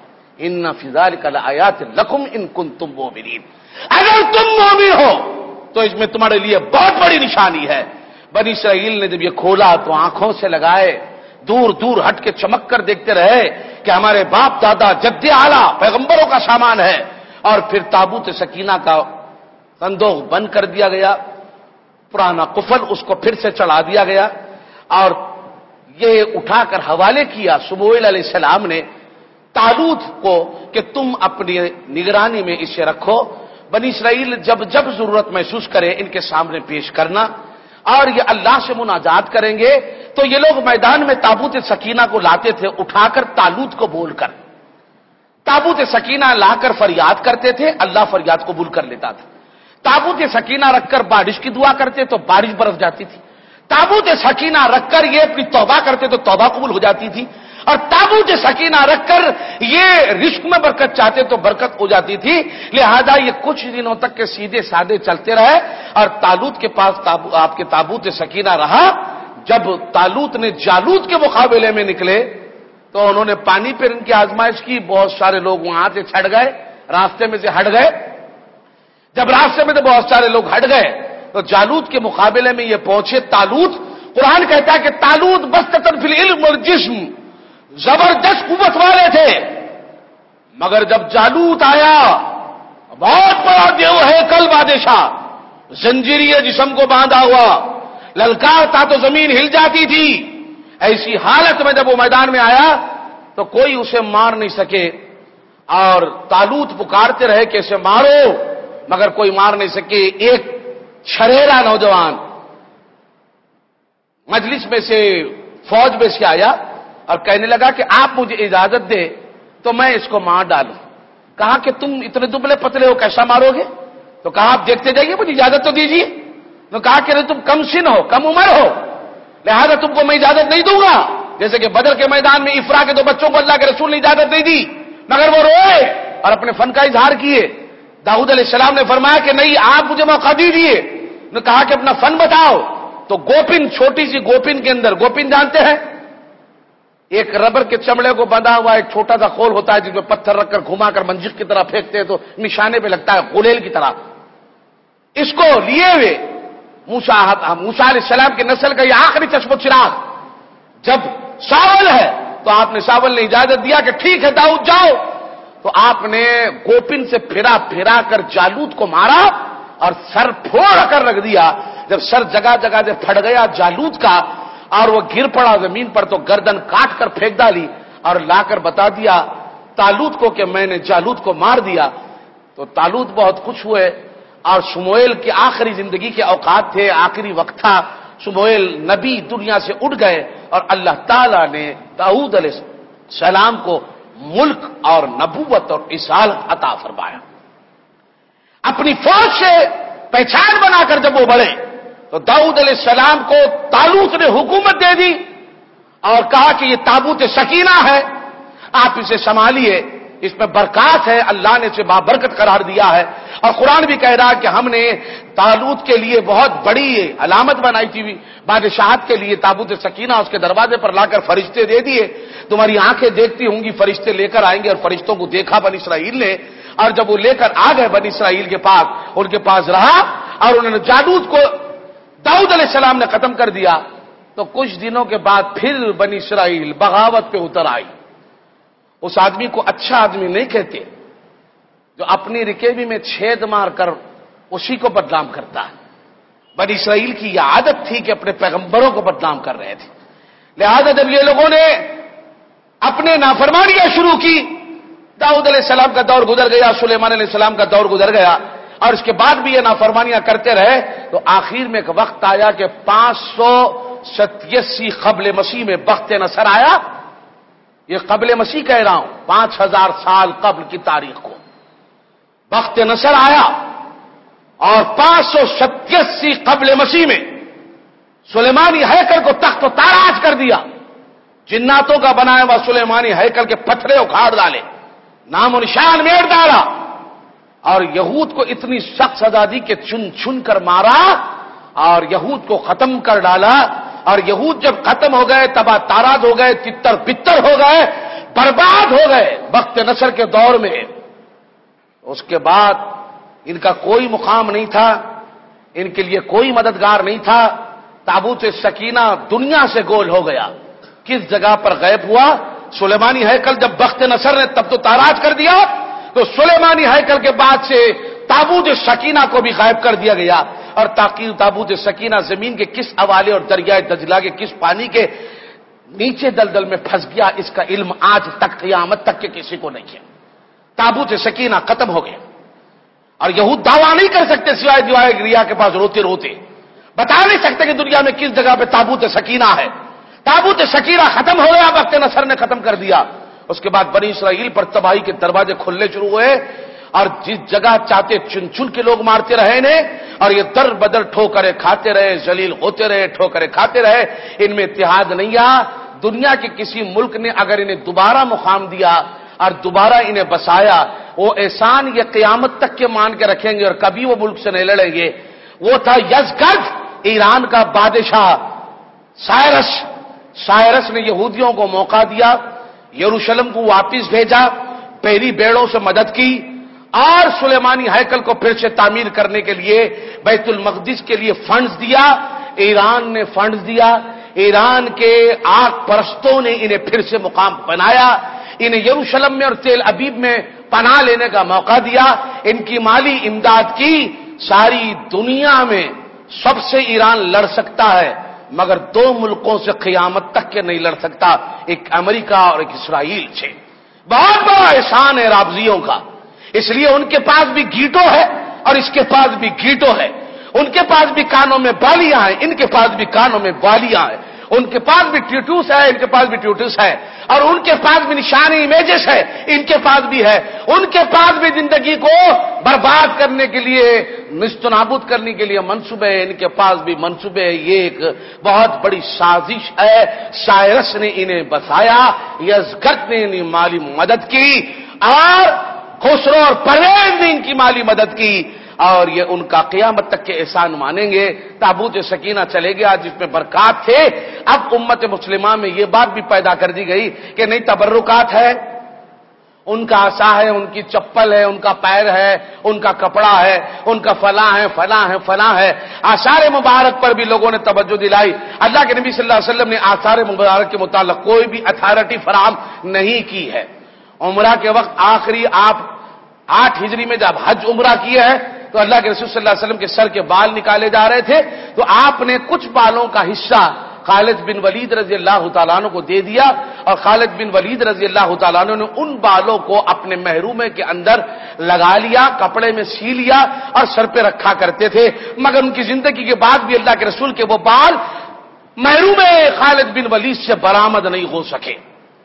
ان فی ذلک لآیات لکم ان کنتم مؤمنین، اگر تم مومن ہو تو اس میں تمہارے لیے بہت بڑی نشانی ہے۔ بنی اسرائیل نے جب یہ کھولا تو آنکھوں سے لگائے، دور دور ہٹ کے چمک کر دیکھتے رہے کہ ہمارے باپ دادا جد اعلیٰ پیغمبروں کا سامان ہے، اور پھر تابوت سکینہ کا صندوق بند کر دیا گیا، پرانا قفل اس کو پھر سے چڑھا دیا گیا، اور یہ اٹھا کر حوالے کیا سموئیل علیہ السلام نے طالوت کو کہ تم اپنی نگرانی میں اسے رکھو، بنی اسرائیل جب جب ضرورت محسوس کرے ان کے سامنے پیش کرنا، اور یہ اللہ سے مناجات کریں گے تو یہ لوگ میدان میں تابوت سکینہ کو لاتے تھے اٹھا کر طالوت کو بول کر، تابوت سکینہ لا کر فریاد کرتے تھے، اللہ فریاد قبول کر لیتا تھا، تابوت سکینہ رکھ کر بارش کی دعا کرتے تو بارش برس جاتی تھی، تابوت سکینہ رکھ کر یہ اپنی توبہ کرتے تو توبہ قبول ہو جاتی تھی، اور تابوت سکینہ رکھ کر یہ رزق میں برکت چاہتے تو برکت ہو جاتی تھی۔ لہذا یہ کچھ دنوں تک کے سیدھے سادے چلتے رہے، اور طالوت کے پاس آپ کے تابوت سکینہ رہا۔ جب طالوت نے جالوت کے مقابلے میں نکلے تو انہوں نے پانی پر ان کی آزمائش کی، بہت سارے لوگ وہاں سے چھٹ گئے، راستے میں سے ہٹ گئے۔ جب راستے میں سے بہت سارے لوگ ہٹ گئے تو جالوت کے مقابلے میں یہ پہنچے طالوت۔ قرآن کہتا ہے کہ طالوت بستۃ فی العلم والجسم، زبردست قوت والے تھے، مگر جب جالوت آیا، بہت بڑا دیو ہے کل بادشاہ، زنجیری جسم کو باندھا ہوا، للکارتا تو زمین ہل جاتی تھی، ایسی حالت میں جب وہ میدان میں آیا تو کوئی اسے مار نہیں سکے، اور طالوت پکارتے رہے کہ اسے مارو، مگر کوئی مار نہیں سکے۔ ایک چھریرا نوجوان مجلس میں سے فوج میں سے آیا اور کہنے لگا کہ آپ مجھے اجازت دے تو میں اس کو مار ڈالوں۔ کہا کہ تم اتنے دبلے پتلے ہو کیسا مارو گے؟ تو کہا آپ دیکھتے جائیے، مجھے اجازت تو دیجیے۔ تو کہا کہ تم کم سن ہو، کم عمر ہو، لہذا تم کو میں اجازت نہیں دوں گا۔ جیسے کہ بدر کے میدان میں افرا کے دو بچوں کو اللہ کے رسول نے اجازت نہیں دی، مگر وہ روئے اور اپنے فن کا اظہار کیے۔ داؤد علیہ السلام نے فرمایا کہ نہیں، آپ مجھے موقع دیجیے۔ نے کہا کہ اپنا فن بتاؤ۔ تو گوپن، چھوٹی سی گوپن کے اندر، گوپن جانتے ہیں، ایک ربر کے چمڑے کو بندھا ہوا ایک چھوٹا سا خول ہوتا ہے جس میں پتھر رکھ کر گھما کر منجق کی طرح پھینکتے ہیں تو نشانے پہ لگتا ہے غلیل کی طرح۔ اس کو لیے ہوئے موسیٰ موسیٰ علیہ السلام کی نسل کا یہ آخری چشم و چراغ، جب ساول ہے تو آپ نے ساول نے اجازت دیا کہ ٹھیک ہے داؤد جاؤ، تو آپ نے گوپن سے پھرا پھرا کر جالوت کو مارا اور سر پھوڑ کر رکھ دیا۔ جب سر جگہ جگہ سے پھٹ گیا جالوت کا اور وہ گر پڑا زمین پر تو گردن کاٹ کر پھینک ڈالی اور لا کر بتا دیا طالوت کو کہ میں نے جالوت کو مار دیا۔ تو طالوت بہت خوش ہوئے، اور شموئیل کی آخری زندگی کے اوقات تھے، آخری وقت تھا، شموئیل نبی دنیا سے اٹھ گئے، اور اللہ تعالیٰ نے داؤد علیہ السلام کو ملک اور نبوت اور رسالت عطا فرمایا۔ اپنی فوج سے پہچان بنا کر جب وہ بڑھے تو داؤد علیہ السلام کو طالوت نے حکومت دے دی اور کہا کہ یہ تابوت سکینہ ہے، آپ اسے سنبھالیے، اس میں برکات ہے، اللہ نے اسے بابرکت قرار دیا ہے۔ اور قرآن بھی کہہ رہا ہے کہ ہم نے طالوت کے لیے بہت بڑی علامت بنائی تھی بادشاہت کے لیے، تابوت سکینہ اس کے دروازے پر لا کر فرشتے دے دیے، تمہاری آنکھیں دیکھتی ہوں گی، فرشتے لے کر آئیں گے، اور فرشتوں کو دیکھا بنی اسرائیل نے، اور جب وہ لے کر آ گئے بنی اسرائیل کے پاس، ان کے پاس رہا اور انہوں نے جالوت کو داؤد علیہ السلام نے ختم کر دیا، تو کچھ دنوں کے بعد پھر بنی اسرائیل بغاوت پہ اتر آئی۔ اس آدمی کو اچھا آدمی نہیں کہتے جو اپنی رکیبی میں چھید مار کر اسی کو بدنام کرتا ہے۔ بنی اسرائیل کی یہ عادت تھی کہ اپنے پیغمبروں کو بدنام کر رہے تھے، لہذا جب یہ لوگوں نے اپنے نافرمانیاں شروع کی، داؤد علیہ السلام کا دور گزر گیا، سلیمان علیہ السلام کا دور گزر گیا، اور اس کے بعد بھی یہ نافرمانیاں کرتے رہے، تو آخر میں ایک وقت آیا کہ پانچ سو ستیسی قبل مسیح میں بخت نصر آیا۔ یہ قبل مسیح کہہ رہا ہوں، پانچ ہزار سال قبل کی تاریخ کو بخت نصر آیا، اور پانچ سو ستیسی قبل مسیح میں سلیمانی ہیکل کو تخت و تاراج کر دیا، جناتوں کا بنایا ہوا سلیمانی ہیکل کے پتھرے اکھاڑ ڈالے، نام و نشان میٹ ڈالا، اور یہود کو اتنی سخت سزا دی کہ چن چن کر مارا اور یہود کو ختم کر ڈالا۔ اور یہود جب ختم ہو گئے، تباہ تاراج ہو گئے، تتر بتر ہو گئے، برباد ہو گئے وقت نصر کے دور میں. اس کے بعد ان کا کوئی مقام نہیں تھا، ان کے لیے کوئی مددگار نہیں تھا. تابوت سکینہ دنیا سے گول ہو گیا. کس جگہ پر غائب ہوا؟ سلیمانی ہیکل جب بخت نصر نے تب تو تاراج کر دیا، تو سلیمانی ہیکل کے بعد سے تابوت سکینہ کو بھی غائب کر دیا گیا. اور تاکہ تابوت سکینہ زمین کے کس حوالے اور دریائے دجلہ کے کس پانی کے نیچے دلدل میں پھنس گیا، اس کا علم آج تک قیامت تک کے کسی کو نہیں ہے. تابوت سکینہ ختم ہو گیا. اور یہود دعویٰ نہیں کر سکتے سوائے دیوائے گریا کے پاس روتے روتے، بتا نہیں سکتے کہ دنیا میں کس جگہ پہ تابوت سکینہ ہے. تابوت سکینہ ختم ہو گیا، وقت نصر نے ختم کر دیا. اس کے بعد بنی اسرائیل پر تباہی کے دروازے کھلنے شروع ہوئے، اور جس جگہ چاہتے چن چن کے لوگ مارتے رہے نے، اور یہ در بدر ٹھوکریں کھاتے رہے، ذلیل ہوتے رہے، ٹھوکریں کھاتے رہے. ان میں اتحاد نہیں آیا. دنیا کے کسی ملک نے اگر انہیں دوبارہ مقام دیا اور دوبارہ انہیں بسایا، وہ احسان یہ قیامت تک کے مان کے رکھیں گے اور کبھی وہ ملک سے نہیں لڑیں گے. وہ تھا یزگرد، ایران کا بادشاہ سائرس. سائرس نے یہودیوں کو موقع دیا، یروشلم کو واپس بھیجا، پہلی بیڑوں سے مدد کی، اور سلیمانی ہیکل کو پھر سے تعمیر کرنے کے لیے بیت المقدس کے لیے فنڈز دیا. ایران نے فنڈز دیا. ایران کے آگ پرستوں نے انہیں پھر سے مقام بنایا. انہیں یروشلم میں اور تیل ابیب میں پناہ لینے کا موقع دیا. ان کی مالی امداد کی. ساری دنیا میں سب سے ایران لڑ سکتا ہے، مگر دو ملکوں سے قیامت تک کے نہیں لڑ سکتا، ایک امریکہ اور ایک اسرائیل سے. بہت بڑا احسان ہے رابضیوں کا. اس لیے ان کے پاس بھی گیٹو ہے اور اس کے پاس بھی گیٹو ہے. ان کے پاس بھی کانوں میں بالیاں ہیں، ان کے پاس بھی کانوں میں بالیاں ہیں. ان کے پاس بھی ٹیوٹوس ہے، ان کے پاس بھی ٹیوٹوس ہے. اور ان کے پاس بھی نشانی امیجز ہے، ان کے پاس بھی ہے. ان کے پاس بھی زندگی کو برباد کرنے کے لیے، نست و نابود کرنے کے لیے منصوبے ہیں. ان کے پاس بھی منصوبے. یہ ایک بہت بڑی سازش ہے. سائرس نے انہیں بسایا، یزگرد نے انہیں مالی مدد کی، اور خسرو اور پرویز نے ان کی مالی مدد کی. اور یہ ان کا قیامت تک کے احسان مانیں گے. تابوت سکینہ چلے گیا جس میں برکات تھے. اب امت مسلمہ میں یہ بات بھی پیدا کر دی گئی کہ نہیں، تبرکات ہے، ان کا عصا ہے، ان کی چپل ہے، ان کا پیر ہے، ان کا کپڑا ہے، ان کا فلاں ہے فلاں ہے فلاں ہے. آثار مبارک پر بھی لوگوں نے توجہ دلائی. اللہ کے نبی صلی اللہ علیہ وسلم نے آثار مبارک کے متعلق کوئی بھی اتھارٹی فراہم نہیں کی ہے. عمرہ کے وقت آخری آپ آٹھ ہجری میں جب حج عمرہ کیے ہیں تو اللہ کے رسول صلی اللہ علیہ وسلم کے سر کے بال نکالے جا رہے تھے، تو آپ نے کچھ بالوں کا حصہ خالد بن ولید رضی اللہ تعالیٰ عنہ کو دے دیا، اور خالد بن ولید رضی اللہ تعالیٰ عنہ نے ان بالوں کو اپنے محرومے کے اندر لگا لیا، کپڑے میں سی لیا اور سر پہ رکھا کرتے تھے. مگر ان کی زندگی کے بعد بھی اللہ کے رسول کے وہ بال محرومے خالد بن ولید سے برآمد نہیں ہو سکے.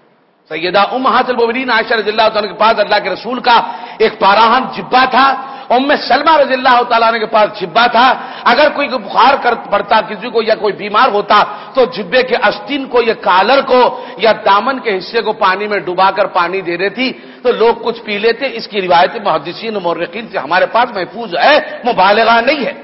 سیدہ امہات المؤمنین عائشہ رضی اللہ تعالیٰ کے پاس اللہ کے رسول کا ایک پاراہن جبہ تھا. ام سلمہ رضی اللہ تعالیٰ عنہ کے پاس جبہ تھا. اگر کوئی بخار کر پڑتا کسی کو یا کوئی بیمار ہوتا تو جبے کے استین کو یا کالر کو یا دامن کے حصے کو پانی میں ڈبا کر پانی دے رہی تھی تو لوگ کچھ پی لیتے. اس کی روایت محدثین و مورخین سے ہمارے پاس محفوظ ہے، مبالغہ نہیں ہے.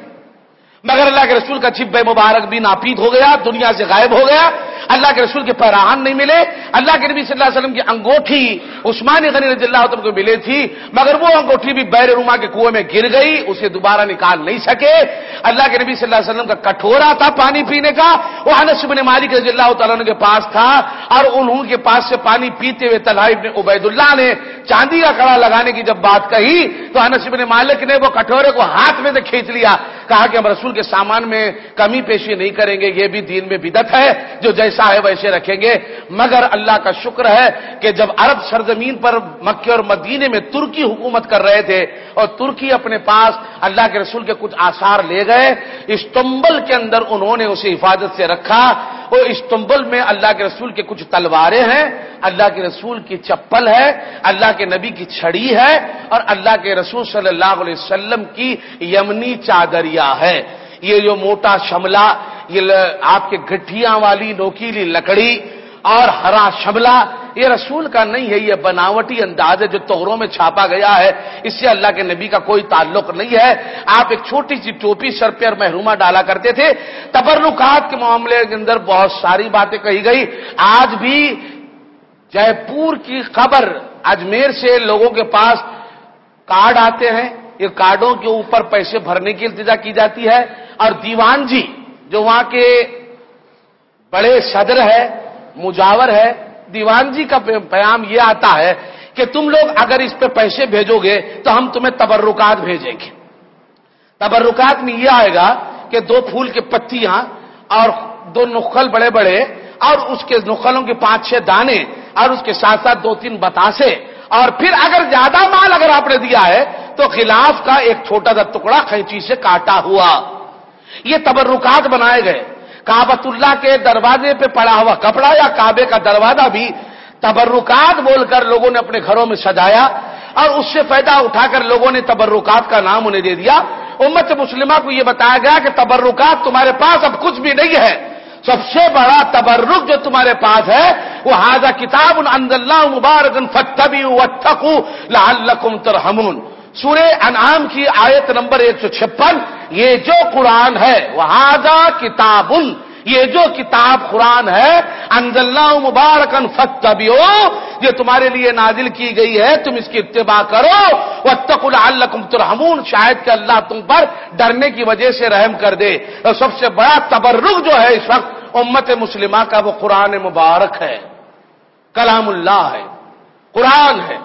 مگر اللہ کے رسول کا جبہ مبارک بھی ناپید ہو گیا، دنیا سے غائب ہو گیا. اللہ کے رسول کے پیراہن نہیں ملے. اللہ کے نبی صلی اللہ علیہ وسلم کی انگوٹھی عثمان غنی رضی اللہ عنہ کو ملی تھی، مگر وہ انگوٹھی بھی بحر روما کے کنویں میں گر گئی، اسے دوبارہ نکال نہیں سکے. اللہ کے نبی صلی اللہ علیہ وسلم کا کٹورا تھا پانی پینے کا، وہ انس بن مالک رضی اللہ تعالیٰ عنہ کے پاس تھا، اور انہوں کے پاس سے پانی پیتے ہوئے طلحہ بن عبید اللہ نے چاندی کا کڑا لگانے کی جب بات کہی تو انس بن مالک نے وہ کٹورے کو ہاتھ میں سے کھینچ لیا. کہا کہ ہم رسول کے سامان میں کمی پیشی نہیں کریں گے، یہ بھی دین میں بدعت ہے، جو جیسا ہے ویسے رکھیں گے. مگر اللہ کا شکر ہے کہ جب عرب سرزمین پر مکہ اور مدینے میں ترکی حکومت کر رہے تھے اور ترکی اپنے پاس اللہ کے رسول کے کچھ آثار لے گئے، استنبول کے اندر انہوں نے اسے حفاظت سے رکھا. وہ استنبول میں اللہ کے رسول کے کچھ تلواریں ہیں، اللہ کے رسول کی چپل ہے، اللہ کے نبی کی چھڑی ہے، اور اللہ کے رسول صلی اللہ علیہ وسلم کی یمنی چادریا ہے. یہ جو موٹا شملہ، یہ آپ کے گٹھیاں والی نوکیلی لکڑی اور ہرا شملہ، یہ رسول کا نہیں ہے، یہ بناوٹی انداز ہے جو توغروں میں چھاپا گیا ہے. اس سے اللہ کے نبی کا کوئی تعلق نہیں ہے. آپ ایک چھوٹی سی ٹوپی سر پہ اور محرومہ ڈالا کرتے تھے. تبرکات کے معاملے کے اندر بہت ساری باتیں کہی گئی. آج بھی جے پور کی خبر، اجمیر سے لوگوں کے پاس کارڈ آتے ہیں، یہ کارڈوں کے اوپر پیسے بھرنے کی التجا کی جاتی ہے، اور دیوان جی جو وہاں کے بڑے صدر ہے، مجاور ہے، دیوان جی کا پیام یہ آتا ہے کہ تم لوگ اگر اس پہ پیسے بھیجو گے تو ہم تمہیں تبرکات بھیجیں گے۔ تبرکات میں یہ آئے گا کہ دو پھول کے پتیاں اور دو نخل بڑے بڑے اور اس کے نخلوں کے پانچ چھ دانے اور اس کے ساتھ ساتھ دو تین بتاسے، اور پھر اگر زیادہ مال اگر آپ نے دیا ہے تو خلاف کا ایک چھوٹا سا ٹکڑا قینچی سے کاٹا ہوا۔ یہ تبرکات بنائے گئے۔ کعبۃ اللہ کے دروازے پہ پڑا ہوا کپڑا یا کعبے کا دروازہ بھی تبرکات بول کر لوگوں نے اپنے گھروں میں سجایا، اور اس سے فائدہ اٹھا کر لوگوں نے تبرکات کا نام انہیں دے دیا۔ امت مسلمہ کو یہ بتایا گیا کہ تبرکات تمہارے پاس اب کچھ بھی نہیں ہے، سب سے بڑا تبرک جو تمہارے پاس ہے وہ ھذا کتاب انزلناہ مبارک فاتبعوا واتقوا لعلکم ترحمون، سورہ انعام کی آیت نمبر ایک سو چھپن۔ یہ جو قرآن ہے وَھَذَا کتاب، یہ جو کتاب قرآن ہے انزلناہ مبارکا فاتبعوا، یہ تمہارے لیے نازل کی گئی ہے، تم اس کی اتباع کرو، واتقوا لعلکم ترحمون، شاید کہ اللہ تم پر ڈرنے کی وجہ سے رحم کر دے۔ اور سب سے بڑا تبرک جو ہے اس وقت امت مسلمہ کا وہ قرآن مبارک ہے، کلام اللہ ہے، قرآن ہے۔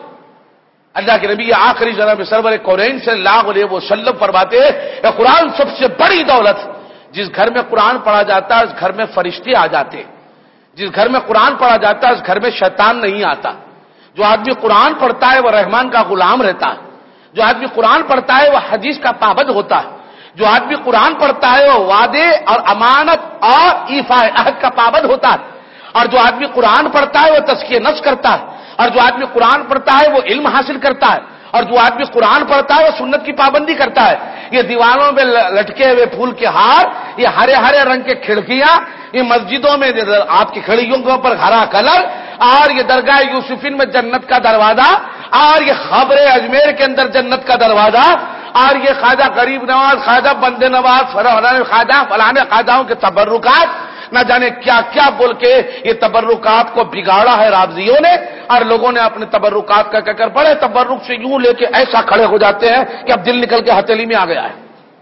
اللہ کے نبی آخری جناب سرور کونین صلی اللہ علیہ وسلم فرماتے ہیں کہ قرآن سب سے بڑی دولت، جس گھر میں قرآن پڑھا جاتا ہے اس گھر میں فرشتے آ جاتے ہیں، جس گھر میں قرآن پڑھا جاتا ہے اس گھر میں شیطان نہیں آتا۔ جو آدمی قرآن پڑھتا ہے وہ رحمان کا غلام رہتا ہے، جو آدمی قرآن پڑھتا ہے وہ حدیث کا پابند ہوتا ہے، جو آدمی قرآن پڑھتا ہے وہ وعدے اور امانت اور ایفاء عہد کا پابند ہوتا ہے، اور جو آدمی قرآن پڑھتا ہے وہ تزکیہ نفس کرتا ہے، اور جو آدمی قرآن پڑھتا ہے وہ علم حاصل کرتا ہے، اور جو آدمی قرآن پڑھتا ہے وہ سنت کی پابندی کرتا ہے۔ یہ دیواروں میں لٹکے ہوئے پھول کے ہار، یہ ہرے ہرے رنگ کے کھڑکیاں، یہ مسجدوں میں آپ کی کھڑکیوں کے اوپر ہرا کلر، اور یہ درگاہ یوسفین میں جنت کا دروازہ، اور یہ خبر اجمیر کے اندر جنت کا دروازہ، اور یہ خواجہ غریب نواز، خواجہ بندے نواز، فلاں خواجہ فلاں خواجاؤں کے تبرکات، نہ جانے کیا کیا بول کے یہ تبرکات کو بگاڑا ہے رافضیوں نے، اور لوگوں نے اپنے تبرکات کا کہہ کر بڑے تبرک سے یوں لے کے ایسا کھڑے ہو جاتے ہیں کہ اب دل نکل کے ہتھیلی میں آ گیا ہے،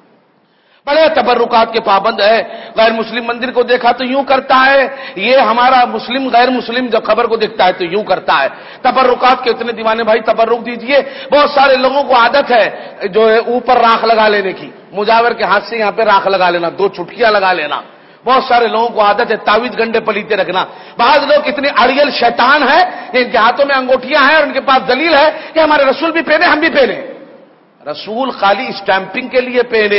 بڑے تبرکات کے پابند ہے۔ غیر مسلم مندر کو دیکھا تو یوں کرتا ہے، یہ ہمارا مسلم غیر مسلم جب خبر کو دیکھتا ہے تو یوں کرتا ہے۔ تبرکات کے اتنے دیوانے بھائی تبرک دیجئے۔ بہت سارے لوگوں کو عادت ہے جو ہے اوپر راکھ لگا لینے کی، مجاور کے ہاتھ سے یہاں پہ راکھ لگا لینا، دو چٹکیاں لگا لینا۔ بہت سارے لوگوں کو عادت ہے تعویذ گنڈے پلیتے رکھنا۔ بعض لوگ اتنے اڑیل شیطان ہیں کہ ان کے ہاتھوں میں انگوٹھیاں ہیں اور ان کے پاس دلیل ہے کہ ہمارے رسول بھی پہنے ہم بھی پہنے۔ رسول خالی اسٹیمپنگ کے لیے پہنے،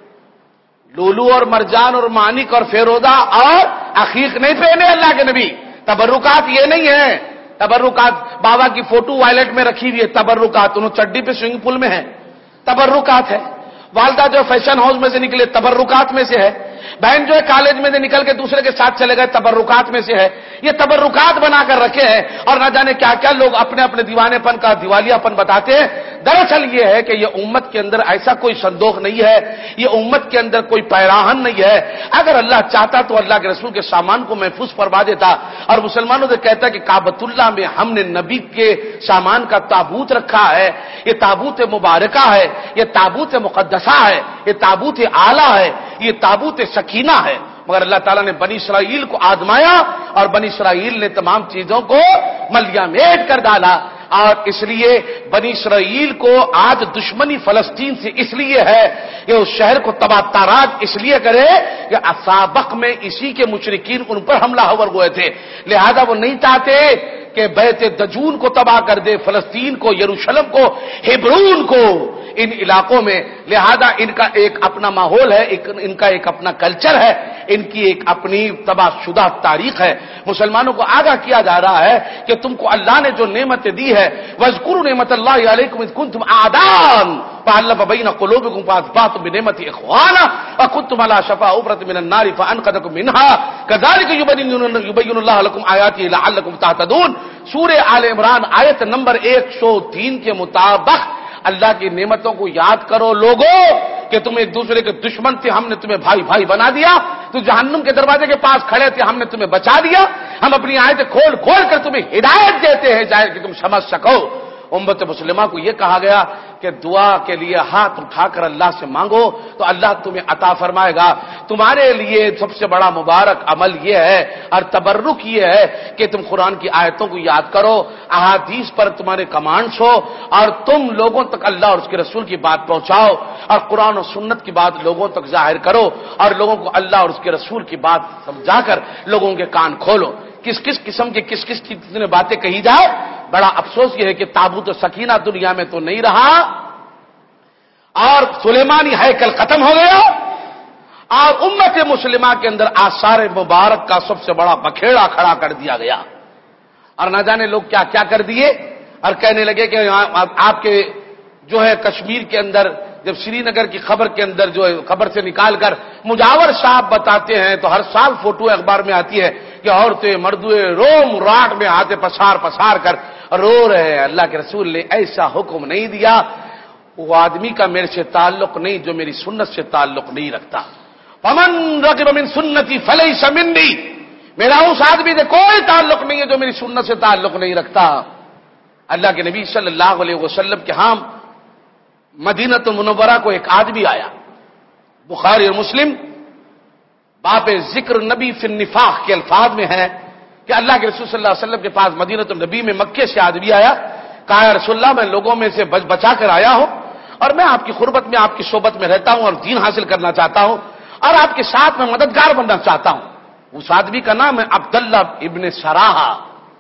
لولو اور مرجان اور مانک اور فیروزہ اور عقیق نہیں پہنے اللہ کے نبی۔ تبرکات یہ نہیں ہے، تبرکات بابا کی فوٹو وائلٹ میں رکھی ہوئی ہے، تبرکات انہوں چڈی پہ سوئنگ پول میں ہے، تبرکات ہے۔ والدہ جو فیشن ہاؤس میں سے نکلے تبرکات میں سے ہے، بہن جو ہے کالج میں سے نکل کے دوسرے کے ساتھ چلے گئے تبرکات میں سے ہے۔ یہ تبرکات بنا کر رکھے ہیں اور نہ جانے کیا کیا لوگ اپنے اپنے دیوانے پن کا دیوالیہ پن بتاتے ہیں۔ دراصل یہ ہے کہ یہ امت کے اندر ایسا کوئی صندوق نہیں ہے، یہ امت کے اندر کوئی پیراہن نہیں ہے۔ اگر اللہ چاہتا تو اللہ کے رسول کے سامان کو محفوظ فرما دیتا، اور مسلمانوں سے کہتا کہ کعبۃ اللہ میں ہم نے نبی کے سامان کا تابوت رکھا ہے، یہ تابوت مبارکہ ہے، یہ تابوت مقدسہ ہے، یہ تابوت اعلیٰ ہے، یہ تابوت سکینہ ہے۔ مگر اللہ تعالیٰ نے بنی اسرائیل کو آزمایا اور بنی اسرائیل نے تمام چیزوں کو ملیا میٹ کر ڈالا، اور اس لیے بنی اسرائیل کو آج دشمنی فلسطین سے اس لیے ہے کہ اس شہر کو تباہ تاراج اس لیے کرے کہ سابق میں اسی کے مشرکین ان پر حملہ آور ہوئے تھے، لہذا وہ نہیں چاہتے کہ بیت دجون کو تباہ کر دے، فلسطین کو، یروشلم کو، ہیبرون کو، ان علاقوں میں۔ لہذا ان کا ایک اپنا ماحول ہے، ان کا ایک اپنا کلچر ہے، ان کی ایک اپنی تباہ شدہ تاریخ ہے۔ مسلمانوں کو آگاہ کیا جا رہا ہے کہ تم کو اللہ نے جو نعمتیں دی ہے، وَاذْكُرُوا نِعْمَتَ اللَّهِ عَلَيْكُمْ إِذْ كُنتُمْ أَعْدَاءً فَأَلَّفَ بَيْنَ قُلُوبِكُمْ فَأَصْبَحْتُم بِنِعْمَتِهِ إِخْوَانًا وَكُنتُمْ عَلَىٰ شَفَا حُفْرَةٍ مِّنَ النَّارِ فَأَنقَذَكُم مِّنْهَا كَذَٰلِكَ يُبَيِّنُ اللَّهُ لَكُمْ آيَاتِهِ لَعَلَّكُمْ تَهْتَدُونَ۔ سورہ آل عمران آیت نمبر ایک سو تین کے مطابق اللہ کی نعمتوں کو یاد کرو لوگوں کہ تم ایک دوسرے کے دشمن تھے، ہم نے تمہیں بھائی بھائی بنا دیا، تو جہنم کے دروازے کے پاس کھڑے تھے، ہم نے تمہیں بچا دیا، ہم اپنی آیتیں کھول کھول کر تمہیں ہدایت دیتے ہیں ظاہر کہ تم سمجھ سکو۔ امت مسلمہ کو یہ کہا گیا کہ دعا کے لیے ہاتھ اٹھا کر اللہ سے مانگو تو اللہ تمہیں عطا فرمائے گا۔ تمہارے لیے سب سے بڑا مبارک عمل یہ ہے اور تبرک یہ ہے کہ تم قرآن کی آیتوں کو یاد کرو، احادیث پر تمہارے کمانڈس ہو اور تم لوگوں تک اللہ اور اس کے رسول کی بات پہنچاؤ اور قرآن و سنت کی بات لوگوں تک ظاہر کرو اور لوگوں کو اللہ اور اس کے رسول کی بات سمجھا کر لوگوں کے کان کھولو۔ کس کس قسم کی کس کس کی باتیں کہی جائے، بڑا افسوس یہ ہے کہ تابوت و سکینہ دنیا میں تو نہیں رہا اور سلیمانی ہیکل ختم ہو گیا اور امت مسلمہ کے اندر آثار مبارک کا سب سے بڑا بکھیڑا کھڑا کر دیا گیا اور نہ جانے لوگ کیا کیا کر دیے اور کہنے لگے کہ آپ کے جو ہے کشمیر کے اندر جب سری نگر کی خبر کے اندر جو ہے خبر سے نکال کر مجاور صاحب بتاتے ہیں تو ہر سال فوٹو اخبار میں آتی ہے کہ عورتیں مردوے روم راٹ میں ہاتھے پسار پسار کر رو رہے ہیں۔ اللہ کے رسول نے ایسا حکم نہیں دیا، وہ آدمی کا میرے سے تعلق نہیں جو میری سنت سے تعلق نہیں رکھتا۔ فمن رغب من سنتی فلیس منی، میرا اس آدمی سے کوئی تعلق نہیں ہے جو میری سنت سے تعلق نہیں رکھتا۔ اللہ کے نبی صلی اللہ علیہ وسلم کے ہاں مدینہ المنورہ کو ایک آدمی آیا، بخاری اور مسلم باب ذکر نبی فی النفاق کے الفاظ میں ہے کہ اللہ کے رسول صلی اللہ علیہ وسلم کے پاس مدینہ النبی میں مکے سے آدمی آیا، کہا یا رسول اللہ میں لوگوں میں سے بچ بچا کر آیا ہوں اور میں آپ کی قربت میں آپ کی صحبت میں رہتا ہوں اور دین حاصل کرنا چاہتا ہوں اور آپ کے ساتھ میں مددگار بننا چاہتا ہوں۔ اس آدمی کا نام ہے عبداللہ ابن سراحہ۔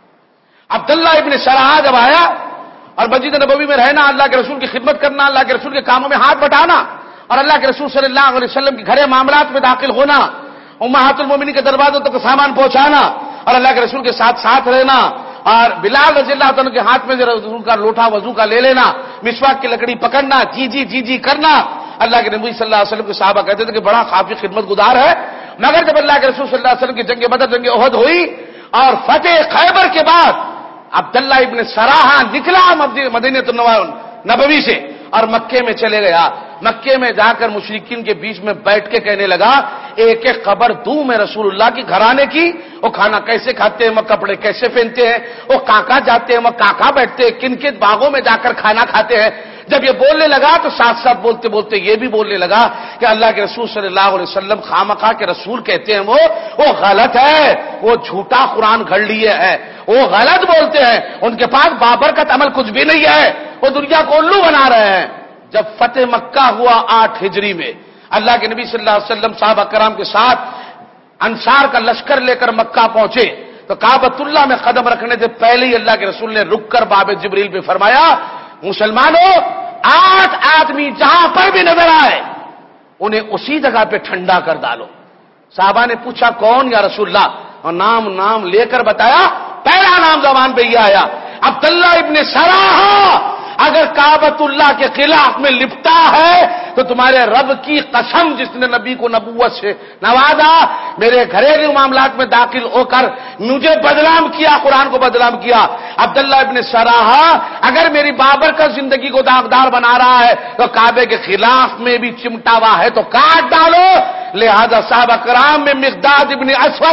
عبداللہ ابن سراحہ جب آیا اور مسجد نبوی میں رہنا، اللہ کے رسول کی خدمت کرنا، اللہ کے رسول کے کاموں میں ہاتھ بٹانا اور اللہ کے رسول صلی اللہ علیہ وسلم کے گھر معاملات میں داخل ہونا، امہات المومنین کے دروازوں تک سامان پہنچانا اور اللہ کے رسول کے ساتھ ساتھ رہنا اور بلال رضی اللہ عنہ کے ہاتھ میں رسول کا لوٹا وضو کا لے لینا، مسواک کی لکڑی پکڑنا، جی جی جی جی کرنا۔ اللہ کے نبی صلی اللہ علیہ وسلم کے صحابہ کہتے تھے کہ بڑا کافی خدمت گزار ہے، مگر جب اللہ کے رسول صلی اللہ علیہ وسلم کی جنگ بدر جنگ احد ہوئی اور فتح خیبر کے بعد عبداللہ ابن سراحہ نکلا مدینہ نبوی سے اور مکے میں چلے گیا۔ مکے میں جا کر مشرکین کے بیچ میں بیٹھ کے کہنے لگا ایک ایک خبر دوں میں رسول اللہ کی گھرانے کی، وہ کھانا کیسے کھاتے ہیں، وہ کپڑے کیسے پہنتے ہیں، وہ کہاں کہاں جاتے ہیں، وہ کہاں کہاں بیٹھتے ہیں، کن کن باغوں میں جا کر کھانا کھاتے ہیں۔ جب یہ بولنے لگا تو ساتھ ساتھ بولتے بولتے یہ بھی بولنے لگا کہ اللہ کے رسول صلی اللہ علیہ وسلم خامخواہ کے رسول کہتے ہیں وہ وہ غلط ہے، وہ جھوٹا قرآن گھڑ لیے ہے، وہ غلط بولتے ہیں، ان کے پاس بابرکت عمل کچھ بھی نہیں ہے، وہ دنیا کو الو بنا رہے ہیں۔ جب فتح مکہ ہوا آٹھ ہجری میں، اللہ کے نبی صلی اللہ علیہ وسلم صحابہ کرام کے ساتھ انصار کا لشکر لے کر مکہ پہنچے تو کعبۃ اللہ میں قدم رکھنے سے پہلے ہی اللہ کے رسول نے رک کر باب جبریل پہ فرمایا مسلمانوں آٹھ آدمی جہاں پر بھی نظر آئے انہیں اسی جگہ پہ ٹھنڈا کر ڈالو۔ صحابہ نے پوچھا کون یا رسول اللہ، اور نام نام لے کر بتایا، پہلا نام زبان پہ یہ آیا عبداللہ ابن سراحہ۔ اگر کعبۃ اللہ کے خلاف میں لپٹا ہے تو تمہارے رب کی قسم جس نے نبی کو نبوت سے نوازا، میرے گھریلو معاملات میں داخل ہو کر مجھے بدنام کیا، قرآن کو بدنام کیا۔ عبداللہ ابن سراحہ اگر میری بابر کا زندگی کو داغدار بنا رہا ہے تو کعبے کے خلاف میں بھی چمٹا ہوا ہے تو کاٹ ڈالو۔ لہذا صحابہ کرام میں مقداد ابن اسود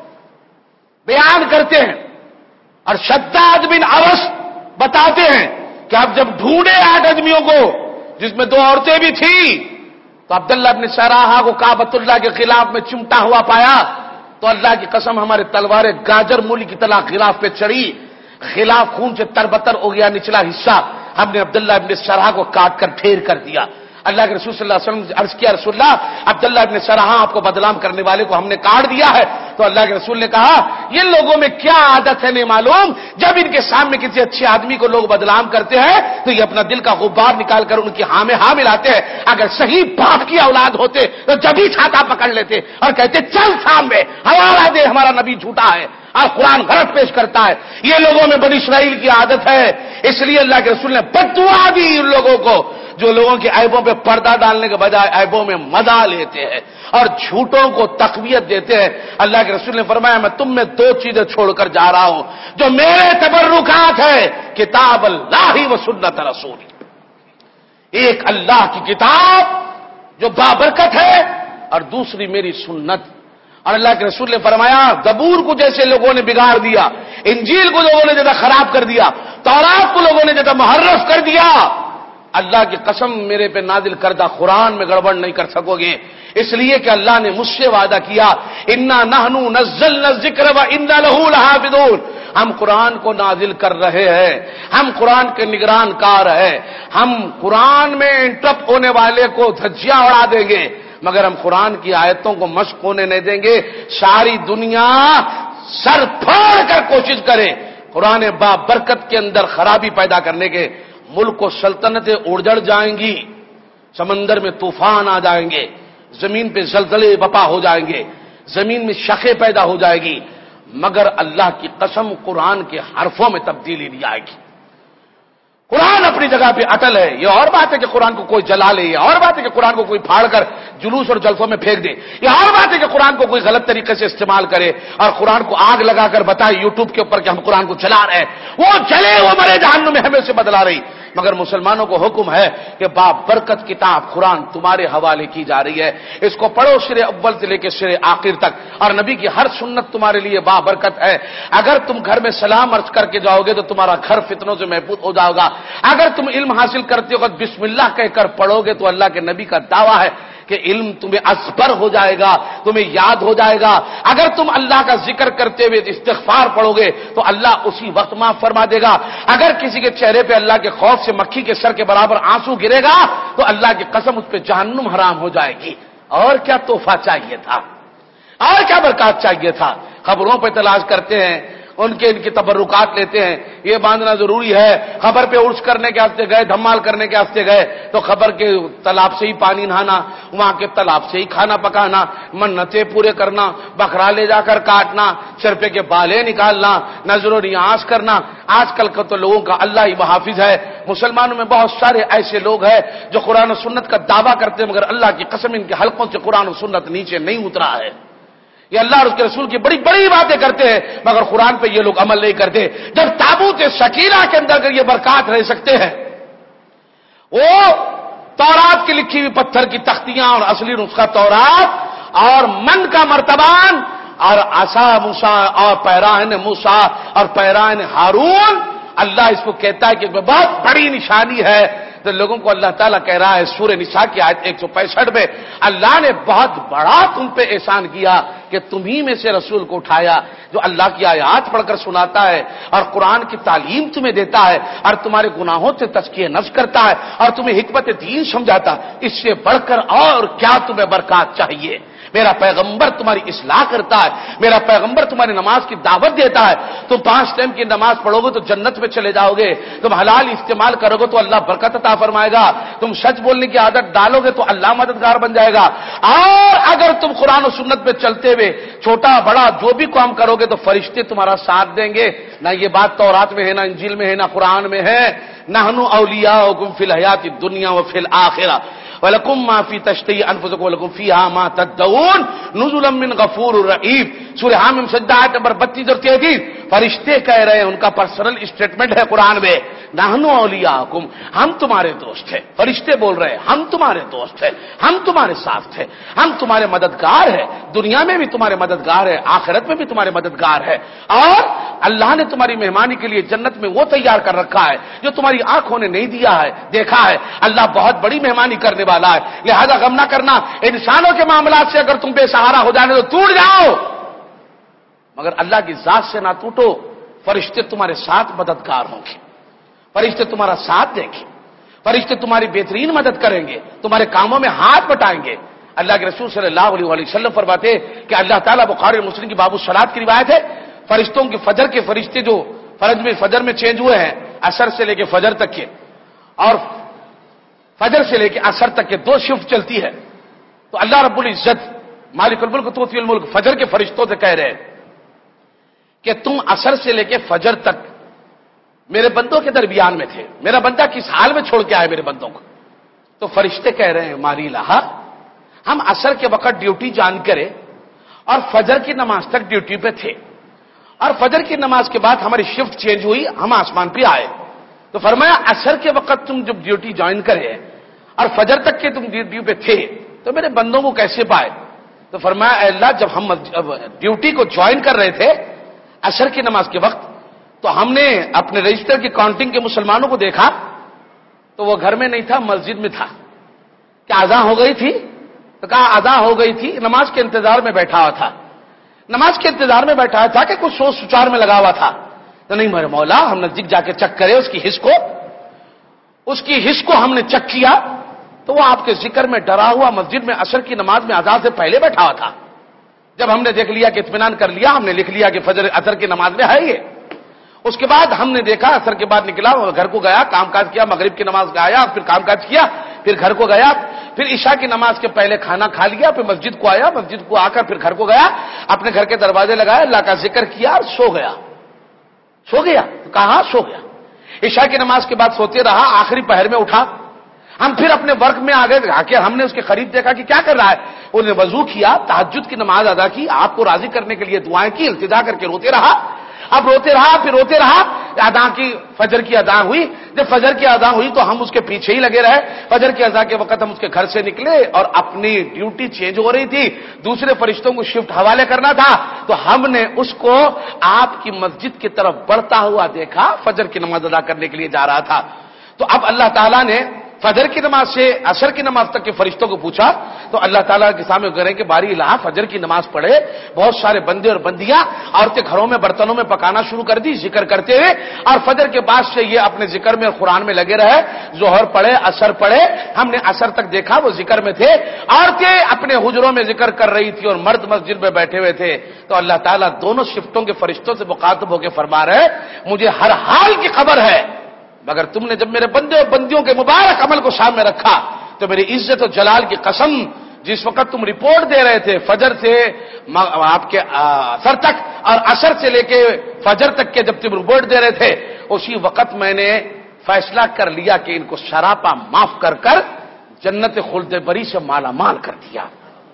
بیان کرتے ہیں اور شداد بن اوس بتاتے ہیں کہ اب جب ڈھونڈے آٹھ آدمیوں کو جس میں دو عورتیں بھی تھیں تو عبداللہ ابن سراحہ کو کعبۃ اللہ کے خلاف میں چمٹا ہوا پایا تو اللہ کی قسم ہمارے تلواریں گاجر مولی کی طرح خلاف پہ چڑھی، خلاف خون سے تربتر ہو گیا نچلا حصہ، ہم نے عبداللہ ابن سراحہ کو کاٹ کر ڈھیر کر دیا۔ اللہ کے رسول صلی اللہ علیہ وسلم نے عرض کیا رسول اللہ عبداللہ ابن سراحہ آپ کو بدنام کرنے والے کو ہم نے کاٹ دیا ہے، تو اللہ کے رسول نے کہا یہ لوگوں میں کیا عادت ہے نہیں معلوم، جب ان کے سامنے کسی اچھے آدمی کو لوگ بدنام کرتے ہیں تو یہ اپنا دل کا غبار نکال کر ان کی ہاں میں ہاں ملاتے ہیں، اگر صحیح باپ کی اولاد ہوتے تو جبھی چھاتا پکڑ لیتے اور کہتے چل سامنے ہمارا دے ہمارا نبی جھوٹا ہے اور قرآن غلط پیش کرتا ہے۔ یہ لوگوں میں بنی اسرائیل کی عادت ہے، اس لیے اللہ کے رسول نے بد دعا دی ان لوگوں کو جو لوگوں کے عیبوں پہ پردہ ڈالنے کے بجائے عیبوں میں مزہ لیتے ہیں اور جھوٹوں کو تقویت دیتے ہیں۔ اللہ کے رسول نے فرمایا میں تم میں دو چیزیں چھوڑ کر جا رہا ہوں جو میرے تبرکات ہے، کتاب اللہ و سنت رسول، ایک اللہ کی کتاب جو بابرکت ہے اور دوسری میری سنت اور اللہ کے رسول نے فرمایا زبور کو جیسے لوگوں نے بگاڑ دیا، انجیل کو لوگوں نے جیسا خراب کر دیا، تورات کو لوگوں نے جیسا محرف کر دیا، اللہ کی قسم میرے پہ نازل کردہ قرآن میں گڑبڑ نہیں کر سکو گے، اس لیے کہ اللہ نے مجھ سے وعدہ کیا انا نحن نزلنا الذکر وانا لہ لحافظون، ہم قرآن کو نازل کر رہے ہیں، ہم قرآن کے نگران کار ہیں، ہم قرآن میں انٹرپٹ ہونے والے کو دھجیاں اڑا دیں گے مگر ہم قرآن کی آیتوں کو مشق ہونے نہیں دیں گے۔ ساری دنیا سر پھاڑ کر کوشش کرے قرآن با برکت کے اندر خرابی پیدا کرنے کے، ملک و سلطنتیں اڑ جائیں گی، سمندر میں طوفان آ جائیں گے، زمین پہ زلزلے بپا ہو جائیں گے، زمین میں شقیں پیدا ہو جائے گی، مگر اللہ کی قسم قرآن کے حرفوں میں تبدیلی نہیں آئے گی۔ قرآن اپنی جگہ پہ اٹل ہے۔ یہ اور بات ہے کہ قرآن کو کوئی جلا لے، یہ اور بات ہے کہ قرآن کو کوئی پھاڑ کر جلوس اور جلسوں میں پھینک دے، یہ اور بات ہے کہ قرآن کو کوئی غلط طریقے سے استعمال کرے اور قرآن کو آگ لگا کر بتائے یوٹیوب کے اوپر کہ ہم قرآن کو چلا رہے ہیں، وہ جلے وہ مرے جہنم میں ہمیں سے بدلا رہی۔ مگر مسلمانوں کو حکم ہے کہ بابرکت کتاب قرآن تمہارے حوالے کی جا رہی ہے، اس کو پڑھو سرے اول سے لے کے سرے آخر تک، اور نبی کی ہر سنت تمہارے لیے بابرکت ہے۔ اگر تم گھر میں سلام عرض کر کے جاؤ گے تو تمہارا گھر فتنوں سے محفوظ ہو جائے گا، اگر تم علم حاصل کرتے ہو بسم اللہ کہہ کر پڑھو گے تو اللہ کے نبی کا دعویٰ ہے کہ علم تمہیں ازبر ہو جائے گا، تمہیں یاد ہو جائے گا۔ اگر تم اللہ کا ذکر کرتے ہوئے استغفار پڑھو گے تو اللہ اسی وقت معاف فرما دے گا۔ اگر کسی کے چہرے پہ اللہ کے خوف سے مکھی کے سر کے برابر آنسو گرے گا تو اللہ کی قسم اس پہ جہنم حرام ہو جائے گی۔ اور کیا تحفہ چاہیے تھا، اور کیا برکات چاہیے تھا۔ خبروں پہ تلاش کرتے ہیں، ان کے ان کی تبرکات لیتے ہیں، یہ باندھنا ضروری ہے، خبر پہ عرس کرنے کے واسطے گئے، دھمال کرنے کے واسطے گئے تو خبر کے تالاب سے ہی پانی نہانا، وہاں کے تالاب سے ہی کھانا پکانا، منتیں پورے کرنا، بکرا لے جا کر کاٹنا، سر پہ کے بالیں نکالنا، نظر و نیاز کرنا۔ آج کل کا تو لوگوں کا اللہ ہی محافظ ہے۔ مسلمانوں میں بہت سارے ایسے لوگ ہیں جو قرآن و سنت کا دعویٰ کرتے ہیں مگر اللہ کی قسم ان کے حلقوں سے قرآن و سنت نیچے نہیں اترا ہے۔ یہ اللہ اور اس کے رسول کی بڑی بڑی باتیں کرتے ہیں مگر قرآن پہ یہ لوگ عمل نہیں کرتے۔ جب تابوت سکینہ کے اندر اگر یہ برکات رہ سکتے ہیں، وہ تورات کی لکھی ہوئی پتھر کی تختیاں اور اصلی نسخہ تورات اور من کا مرتبان اور عصا موسیٰ اور پیراہن موسیٰ اور پیراہن ہارون، اللہ اس کو کہتا ہے کہ بہت بڑی نشانی ہے۔ تو لوگوں کو اللہ تعالیٰ کہہ رہا ہے سورہ نساء کی آیت ایک سو پینسٹھ میں، اللہ نے بہت بڑا تم پہ احسان کیا کہ تمہیں میں سے رسول کو اٹھایا جو اللہ کی آیات پڑھ کر سناتا ہے اور قرآن کی تعلیم تمہیں دیتا ہے اور تمہارے گناہوں سے تزکیہ نفس کرتا ہے اور تمہیں حکمت دین سمجھاتا ہے۔ اس سے بڑھ کر اور کیا تمہیں برکات چاہیے؟ میرا پیغمبر تمہاری اصلاح کرتا ہے، میرا پیغمبر تمہاری نماز کی دعوت دیتا ہے، تم پانچ ٹائم کی نماز پڑھو گے تو جنت میں چلے جاؤ گے، تم حلال استعمال کرو گے تو اللہ برکت عطا فرمائے گا، تم سچ بولنے کی عادت ڈالو گے تو اللہ مددگار بن جائے گا، اور اگر تم قرآن و سنت پہ چلتے ہوئے چھوٹا بڑا جو بھی کام کرو گے تو فرشتے تمہارا ساتھ دیں گے۔ نہ یہ بات تورات میں ہے، نہ انجیل میں ہے، نہ قرآن میں ہے۔ نحن اولیاؤکم فی الحیات الدنیا وفی الآخرہ وَلَكُمْ مَا فِي تَشْتَهِي أَنفُسُكُمْ وَلَكُمْ فِيهَا مَا تَدَّعُونَ نُزُلًا مِّن غَفُورٍ رَحِيمٍ۔ سورہ حامیم سجدہ آیت نمبر بتیس اور تینتیس، فرشتے کہہ رہے ہیں، ان کا پرسنل اسٹیٹمنٹ ہے قرآن میں، نحن اولیاءکم، ہم تمہارے دوست ہیں۔ فرشتے بول رہے ہیں ہم تمہارے دوست ہیں، ہم تمہارے ساتھ ہیں، ہم تمہارے مددگار ہیں، دنیا میں بھی تمہارے مددگار ہے، آخرت میں بھی تمہارے مددگار ہے، اور اللہ نے تمہاری مہمانی کے لیے جنت میں وہ تیار کر رکھا ہے جو تمہاری آنکھوں نے نہیں دیا ہے دیکھا ہے۔ اللہ بہت بڑی مہمانی کرنے والا ہے، لہذا غم نہ کرنا۔ انسانوں کے معاملات سے اگر تم بے سہارا ہو جانے تو ٹوٹ جاؤ، مگر اللہ کی ذات سے نہ ٹوٹو۔ فرشتے تمہارے ساتھ مددگار ہوں گے، فرشتے تمہارا ساتھ دیں گے، فرشتے تمہاری بہترین مدد کریں گے، تمہارے کاموں میں ہاتھ بٹائیں گے۔ اللہ کے رسول صلی اللہ علیہ وسلم فرماتے کہ اللہ تعالیٰ بخاری اور مسلم کی باب الصلاۃ کی روایت ہے، فرشتوں کے فجر کے فرشتے جو فرج میں فجر میں چینج ہوئے ہیں، عصر سے لے کے فجر تک کے، اور فجر سے لے کے عصر تک کے دو شفٹ چلتی ہے، تو اللہ رب العزت مالک الملک توتی الملک فجر کے فرشتوں سے کہہ رہے ہیں کہ تم عصر سے لے کے فجر تک میرے بندوں کے درمیان میں تھے، میرا بندہ کس حال میں چھوڑ کے آئے میرے بندوں کو؟ تو فرشتے کہہ رہے ہیں ماری لہا، ہم عصر کے وقت ڈیوٹی جان کرے اور فجر کی نماز تک ڈیوٹی پہ تھے، اور فجر کی نماز کے بعد ہماری شفٹ چینج ہوئی، ہم آسمان پہ آئے۔ تو فرمایا عصر کے وقت تم جب ڈیوٹی جوائن کرے اور فجر تک کے تم ڈیوٹی پہ تھے تو میرے بندوں کو کیسے پائے؟ تو تو فرمایا اے اللہ جب ہم ڈیوٹی کو جوائن کر رہے تھے عصر کی نماز کے وقت تو ہم نے اپنے رجسٹر کی کاؤنٹنگ کے مسلمانوں کو دیکھا تو وہ گھر میں نہیں تھا، مسجد میں تھا. کیا اذان ہو گئی تھی؟ تو کہا اذان ہو گئی تھی، نماز کے انتظار میں بیٹھا ہوا تھا. نماز کے انتظار میں بیٹھا ہوا تھا کہ کچھ سوچ سچار میں لگا ہوا تھا. تو نہیں میرے مولا، ہم نزدیک جا کے چیک کرے اس کی حس کو، اس کی حس کو ہم نے چیک کیا تو وہ آپ کے ذکر میں ڈرا ہوا مسجد میں عصر کی نماز میں اذان سے پہلے بیٹھا ہوا تھا. جب ہم نے دیکھ لیا کہ اطمینان کر لیا، ہم نے لکھ لیا کہ فجر عصر کی نماز میں ہے یہ. اس کے بعد ہم نے دیکھا عصر کے بعد نکلا، گھر کو گیا، کام کاج کیا، مغرب کی نماز گایا، پھر کام کاج کیا، پھر گھر کو گیا، پھر عشاء کی نماز کے پہلے کھانا کھا لیا، پھر مسجد کو آیا، مسجد کو آ کر پھر گھر کو گیا، اپنے گھر کے دروازے لگائے، اللہ کا ذکر کیا اور سو گیا. سو گیا تو کہاں سو گیا. عشاء کی نماز کے بعد سوتے رہا، آخری پہر میں اٹھا. ہم پھر اپنے ورک میں آ گئے، آ کے ہم نے اس کے قریب دیکھا کہ کیا کر رہا ہے. انہوں نے وضو کیا، تہجد کی نماز ادا کی، آپ کو راضی کرنے کے لیے دعائیں کی، التجا کر کے روتے رہا. اب روتے رہا پھر روتے رہا، اذان کی فجر کی اذان ہوئی. جب فجر کی اذان ہوئی تو ہم اس کے پیچھے ہی لگے رہے. فجر کی اذان کے وقت ہم اس کے گھر سے نکلے اور اپنی ڈیوٹی چینج ہو رہی تھی، دوسرے فرشتوں کو شفٹ حوالے کرنا تھا. تو ہم نے اس کو آپ کی مسجد کی طرف بڑھتا ہوا دیکھا، فجر کی نماز ادا کرنے کے لیے جا رہا تھا. تو اب اللہ تعالیٰ نے فجر کی نماز سے عصر کی نماز تک کے فرشتوں کو پوچھا تو اللہ تعالیٰ کے سامنے کریں کہ باری الہ فجر کی نماز پڑھے. بہت سارے بندے اور بندیاں عورتیں گھروں میں برتنوں میں پکانا شروع کر دی ذکر کرتے ہوئے، اور فجر کے بعد سے یہ اپنے ذکر میں قرآن میں لگے رہے. ظہر پڑھے، عصر پڑھے، ہم نے عصر تک دیکھا وہ ذکر میں تھے. عورتیں اپنے حجروں میں ذکر کر رہی تھی اور مرد مسجد میں بیٹھے ہوئے تھے. تو اللہ تعالیٰ دونوں شفٹوں کے فرشتوں سے مخاطب ہو کے فرما رہے مجھے ہر حال کی خبر ہے، مگر تم نے جب میرے بندے اور بندیوں کے مبارک عمل کو سامنے رکھا تو میری عزت و جلال کی قسم، جس وقت تم رپورٹ دے رہے تھے فجر سے آپ کے عصر تک اور عصر سے لے کے فجر تک کے جب تم رپورٹ دے رہے تھے، اسی وقت میں نے فیصلہ کر لیا کہ ان کو سراپا معاف کر کر جنت خلد بری سے مالا مال کر دیا.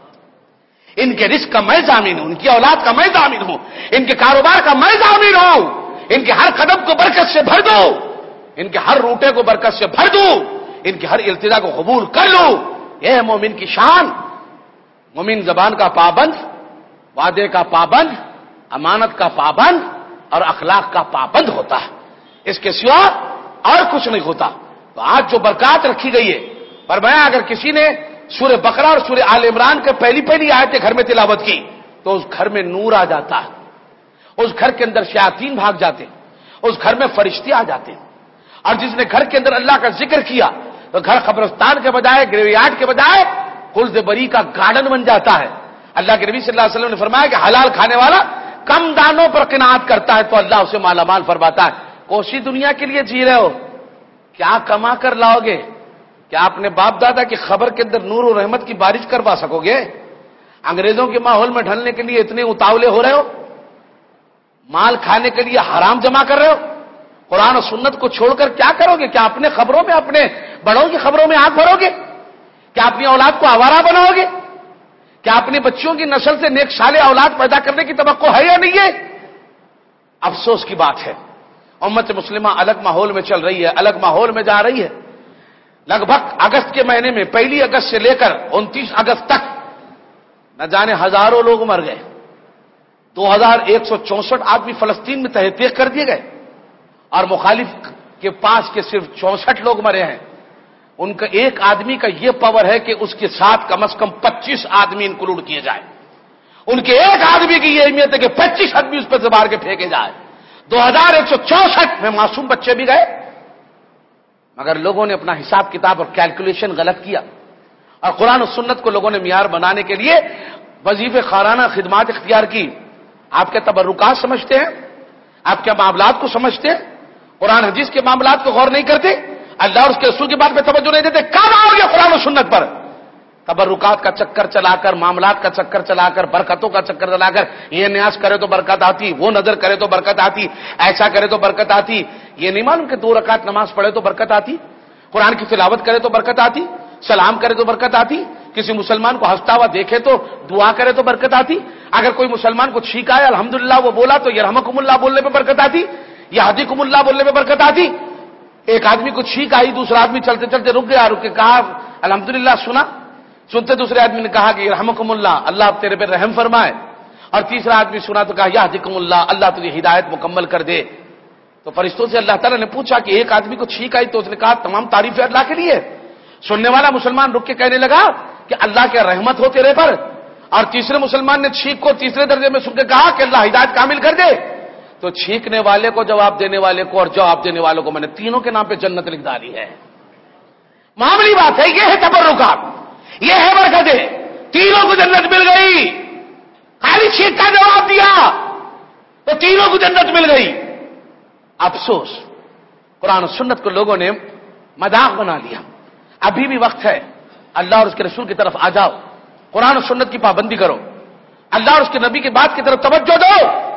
ان کے رزق کا میں ضامن ہوں، ان کی اولاد کا میں ضامن ہوں، ان کے کاروبار کا میں ضامن ہوں. ان کے ہر قدم کو برکت سے بھر دو، ان کے ہر روٹے کو برکت سے بھر دوں، ان کی ہر التجا کو قبول کر لوں. یہ ہے مومن کی شان. مومن زبان کا پابند، وعدے کا پابند، امانت کا پابند اور اخلاق کا پابند ہوتا ہے. اس کے سوا اور کچھ نہیں ہوتا. تو آج جو برکات رکھی گئی ہے، فرمایا اگر کسی نے سورہ بقرہ اور سورہ آل عمران کے پہلی پہلی آیتیں گھر میں تلاوت کی تو اس گھر میں نور آ جاتا ہے، اس گھر کے اندر شیاطین بھاگ جاتے، اس گھر میں فرشتے آ جاتے. اور جس نے گھر کے اندر اللہ کا ذکر کیا تو گھر قبرستان کے بجائے، گریو یارڈ کے بجائے خلد بری کا گارڈن بن جاتا ہے. اللہ کے نبی صلی اللہ علیہ وسلم نے فرمایا کہ حلال کھانے والا کم دانوں پر قناعت کرتا ہے تو اللہ اسے مالا مال فرماتا ہے. کوشی دنیا کے لیے جی رہے ہو، کیا کما کر لاؤ گے؟ کیا اپنے باپ دادا کی خبر کے اندر نور و رحمت کی بارش کروا سکو گے؟ انگریزوں کے ماحول میں ڈھلنے کے لیے اتنے اتاولے ہو رہے ہو؟ مال کھانے کے لیے حرام جمع کر رہے ہو؟ قرآن و سنت کو چھوڑ کر کیا کرو گے؟ کیا اپنے خبروں میں، اپنے بڑوں کی خبروں میں آنکھ بھرو گے؟ کیا اپنی اولاد کو آوارہ بناؤ گے؟ کیا اپنی بچیوں کی نسل سے نیک صالح اولاد پیدا کرنے کی توقع ہے یا نہیں ہے؟ افسوس کی بات ہے، امت مسلمہ الگ ماحول میں چل رہی ہے، الگ ماحول میں جا رہی ہے. لگ بھگ اگست کے مہینے میں، پہلی اگست سے لے کر انتیس اگست تک نہ جانے ہزاروں لوگ مر گئے. دو ہزار ایک سو چونسٹھ آدمی فلسطین میں تحقیق کر دیے گئے اور مخالف کے پاس کے صرف چونسٹھ لوگ مرے ہیں. ان کا ایک آدمی کا یہ پاور ہے کہ اس کے ساتھ کم از کم پچیس آدمی انکلوڈ کیے جائیں. ان کے ایک آدمی کی یہ اہمیت ہے کہ پچیس آدمی اس پہ سے مار کے پھینکے جائے. دو ہزار ایک سو چونسٹھ میں معصوم بچے بھی گئے، مگر لوگوں نے اپنا حساب کتاب اور کیلکولیشن غلط کیا اور قرآن و سنت کو لوگوں نے معیار بنانے کے لیے وظیفے خارانہ خدمات اختیار کی. آپ کے تبرکات سمجھتے ہیں؟ آپ کے معاملات کو سمجھتے ہیں؟ قرآن حدیث کے معاملات کو غور نہیں کرتے؟ اللہ اور اس کے رسول کی بات پہ توجہ نہیں دیتے؟ کہاں آؤ گے قرآن و سنت پر؟ تبرکات کا چکر چلا کر، معاملات کا چکر چلا کر، برکتوں کا چکر چلا کر، یہ نیاز کرے تو برکت آتی، وہ نظر کرے تو برکت آتی، ایسا کرے تو برکت آتی. یہ نہیں معلوم کہ دو رکعت نماز پڑھے تو برکت آتی، قرآن کی تلاوت کرے تو برکت آتی، سلام کرے تو برکت آتی، کسی مسلمان کو ہنستا ہوا دیکھے تو دعا کرے تو برکت آتی، اگر کوئی مسلمان کو چھینک آئے الحمدللہ وہ بولا تو یرحمکم اللہ بولنے پہ برکت آتی، یہدیکم اللہ بولنے پہ برکت آتی. ایک آدمی کو چھینک آئی، دوسرا آدمی چلتے چلتے رک گیا، رک کے کہا الحمدللہ سنا، سنتے دوسرے آدمی نے کہا کہ رحمکم اللہ، اللہ آپ تیرے پہ رحم فرمائے، اور تیسرا آدمی سنا تو کہا یہدکم اللہ، اللہ تجھے ہدایت مکمل کر دے۔ تو فرشتوں سے اللہ تعالیٰ نے پوچھا کہ ایک آدمی کو چھینک آئی تو اس نے کہا تمام تعریفیں اللہ کے لیے۔ سننے والا مسلمان رک کے کہنے لگا کہ اللہ کی رحمت ہو تیرے پر، اور تیسرے مسلمان نے چھینک کو تیسرے درجے میں سن کے کہا کہ اللہ ہدایت کامل کر دے۔ تو چھینکنے والے کو، جواب دینے والے کو، اور جواب دینے والوں کو میں نے تینوں کے نام پہ جنت لکھ ڈالی ہے۔ معمولی بات ہے، یہ ہے تبرکات، یہ ہے برکتیں، تینوں کو جنت مل گئی۔ خالی چھینک کا جواب دیا تو تینوں کو جنت مل گئی۔ افسوس قرآن و سنت کو لوگوں نے مذاق بنا لیا۔ ابھی بھی وقت ہے، اللہ اور اس کے رسول کی طرف آ جاؤ، قرآن و سنت کی پابندی کرو، اللہ اور اس کے نبی کی بات کی طرف توجہ دو،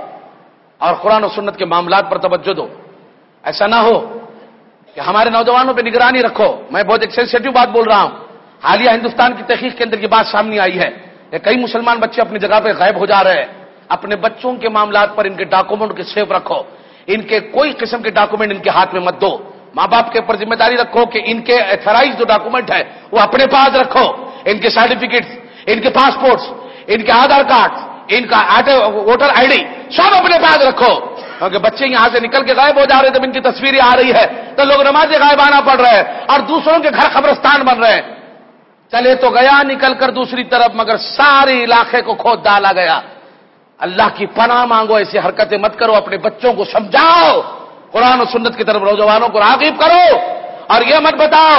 اور قرآن و سنت کے معاملات پر توجہ دو۔ ایسا نہ ہو کہ ہمارے نوجوانوں پہ نگرانی رکھو۔ میں بہت ایک سینسیٹیو بات بول رہا ہوں۔ حالیہ ہندوستان کی تحقیق کے اندر یہ بات سامنے آئی ہے کہ کئی مسلمان بچے اپنی جگہ پہ غائب ہو جا رہے ہیں۔ اپنے بچوں کے معاملات پر ان کے ڈاکومنٹ کے سیو رکھو، ان کے کوئی قسم کے ڈاکومنٹ ان کے ہاتھ میں مت دو۔ ماں باپ کے اوپر ذمہ داری رکھو کہ ان کے ایتھرائز جو ڈاکومنٹ ہے وہ اپنے پاس رکھو، ان کے سرٹیفکیٹس، ان کے پاسپورٹس، ان کے آدھار کارڈ، ان کا ووٹر آئی ڈی سب اپنے پاس رکھو، کیونکہ بچے یہاں سے نکل کے غائب ہو جا رہے ہیں۔ جب ان کی تصویریں آ رہی ہے تو لوگ نماز غائبانہ پڑھ رہے ہیں اور دوسروں کے گھر قبرستان بن رہے ہیں۔ چلے تو گیا نکل کر دوسری طرف، مگر سارے علاقے کو کھود ڈالا گیا۔ اللہ کی پناہ مانگو، ایسی حرکتیں مت کرو، اپنے بچوں کو سمجھاؤ، قرآن و سنت کی طرف نوجوانوں کو راغب کرو، اور یہ مت بتاؤ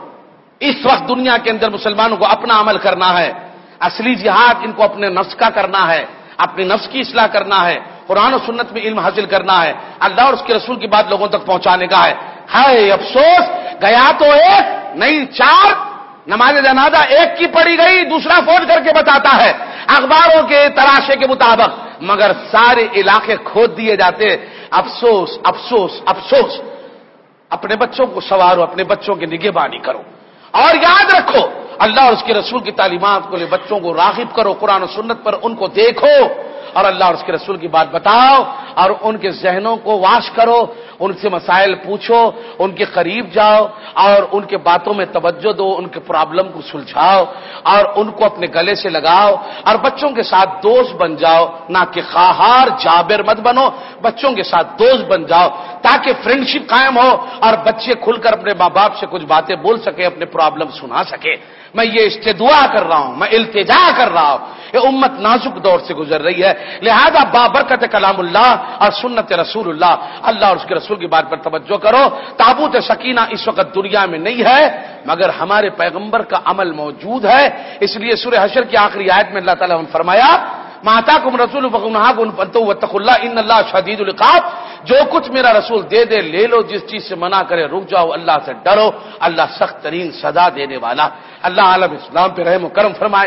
اس وقت دنیا کے اندر مسلمانوں کو اپنا عمل کرنا ہے۔ اصلی جہاد ان کو اپنے نفس کا کرنا ہے، اپنے نفس کی اصلاح کرنا ہے، قرآن و سنت میں علم حاصل کرنا ہے، اللہ اور اس کے رسول کی بات لوگوں تک پہنچانے کا ہے۔ ہائے افسوس، گیا تو ایک نہیں چار، نماز جنازہ ایک کی پڑھی گئی، دوسرا فون کر کے بتاتا ہے اخباروں کے تراشے کے مطابق، مگر سارے علاقے کھود دیے جاتے۔ افسوس افسوس افسوس۔ اپنے بچوں کو سنوارو، اپنے بچوں کی نگہبانی کرو، اور یاد رکھو اللہ اور اس کے رسول کی تعلیمات کو لے بچوں کو راغب کرو، قرآن و سنت پر ان کو دیکھو، اور اللہ اور اس کے رسول کی بات بتاؤ، اور ان کے ذہنوں کو واش کرو، ان سے مسائل پوچھو، ان کے قریب جاؤ، اور ان کے باتوں میں توجہ دو، ان کے پرابلم کو سلجھاؤ، اور ان کو اپنے گلے سے لگاؤ، اور بچوں کے ساتھ دوست بن جاؤ، نہ کہ خواہار جابر مت بنو، بچوں کے ساتھ دوست بن جاؤ تاکہ فرینڈشپ قائم ہو، اور بچے کھل کر اپنے ماں باپ سے کچھ باتیں بول سکے، اپنے پرابلم سنا سکے۔ میں یہ استدعا کر رہا ہوں، میں التجا کر رہا ہوں، یہ امت نازک دور سے گزر رہی ہے، لہذا بابرکت کلام اللہ اور سنت رسول اللہ، اللہ اور اس کے رسول کی بات پر توجہ کرو۔ تابوت سکینہ اس وقت دنیا میں نہیں ہے، مگر ہمارے پیغمبر کا عمل موجود ہے، اس لیے سورہ حشر کی آخری آیت میں اللہ تعالیٰ نے فرمایا ما آتاکم رسول فخذوہ فانتہوا واتقوا اللہ ان اللہ شدید العقاب، جو کچھ میرا رسول دے دے لے لو، جس چیز سے منع کرے رک جاؤ، اللہ سے ڈرو، اللہ سخت ترین سزا دینے والا۔ اللہ عالم اسلام پہ رحم و کرم فرمائے،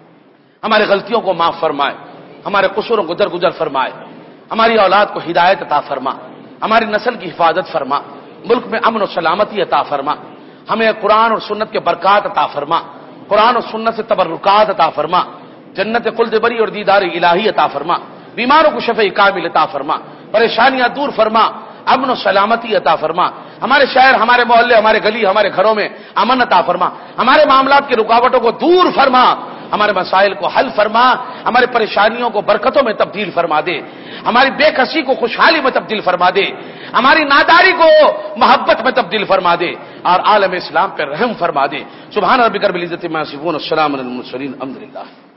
ہمارے غلطیوں کو معاف فرمائے، ہمارے قصوروں کو درگزر فرمائے، ہماری اولاد کو ہدایت عطا فرما، ہماری نسل کی حفاظت فرما، ملک میں امن و سلامتی عطا فرما، ہمیں قرآن اور سنت کے برکات عطا فرما، قرآن اور سنت سے تبرکات عطا فرما، جنت خلد بری اور دیدار الہی عطا فرما، بیماروں کو شفاء کامل عطا فرما، پریشانیاں دور فرما، امن و سلامتی عطا فرما، ہمارے شہر، ہمارے محلے، ہمارے گلی، ہمارے گھروں میں امن عطا فرما، ہمارے معاملات کی رکاوٹوں کو دور فرما، ہمارے مسائل کو حل فرما، ہماری پریشانیوں کو برکتوں میں تبدیل فرما دے، ہماری بے کسی کو خوشحالی میں تبدیل فرما دے، ہماری ناداری کو محبت میں تبدیل فرما دے، اور عالم اسلام پر رحم فرما دے۔ سبحان ربک رب العزت عما یصفون، والسلام علی المرسلین، الحمد للہ۔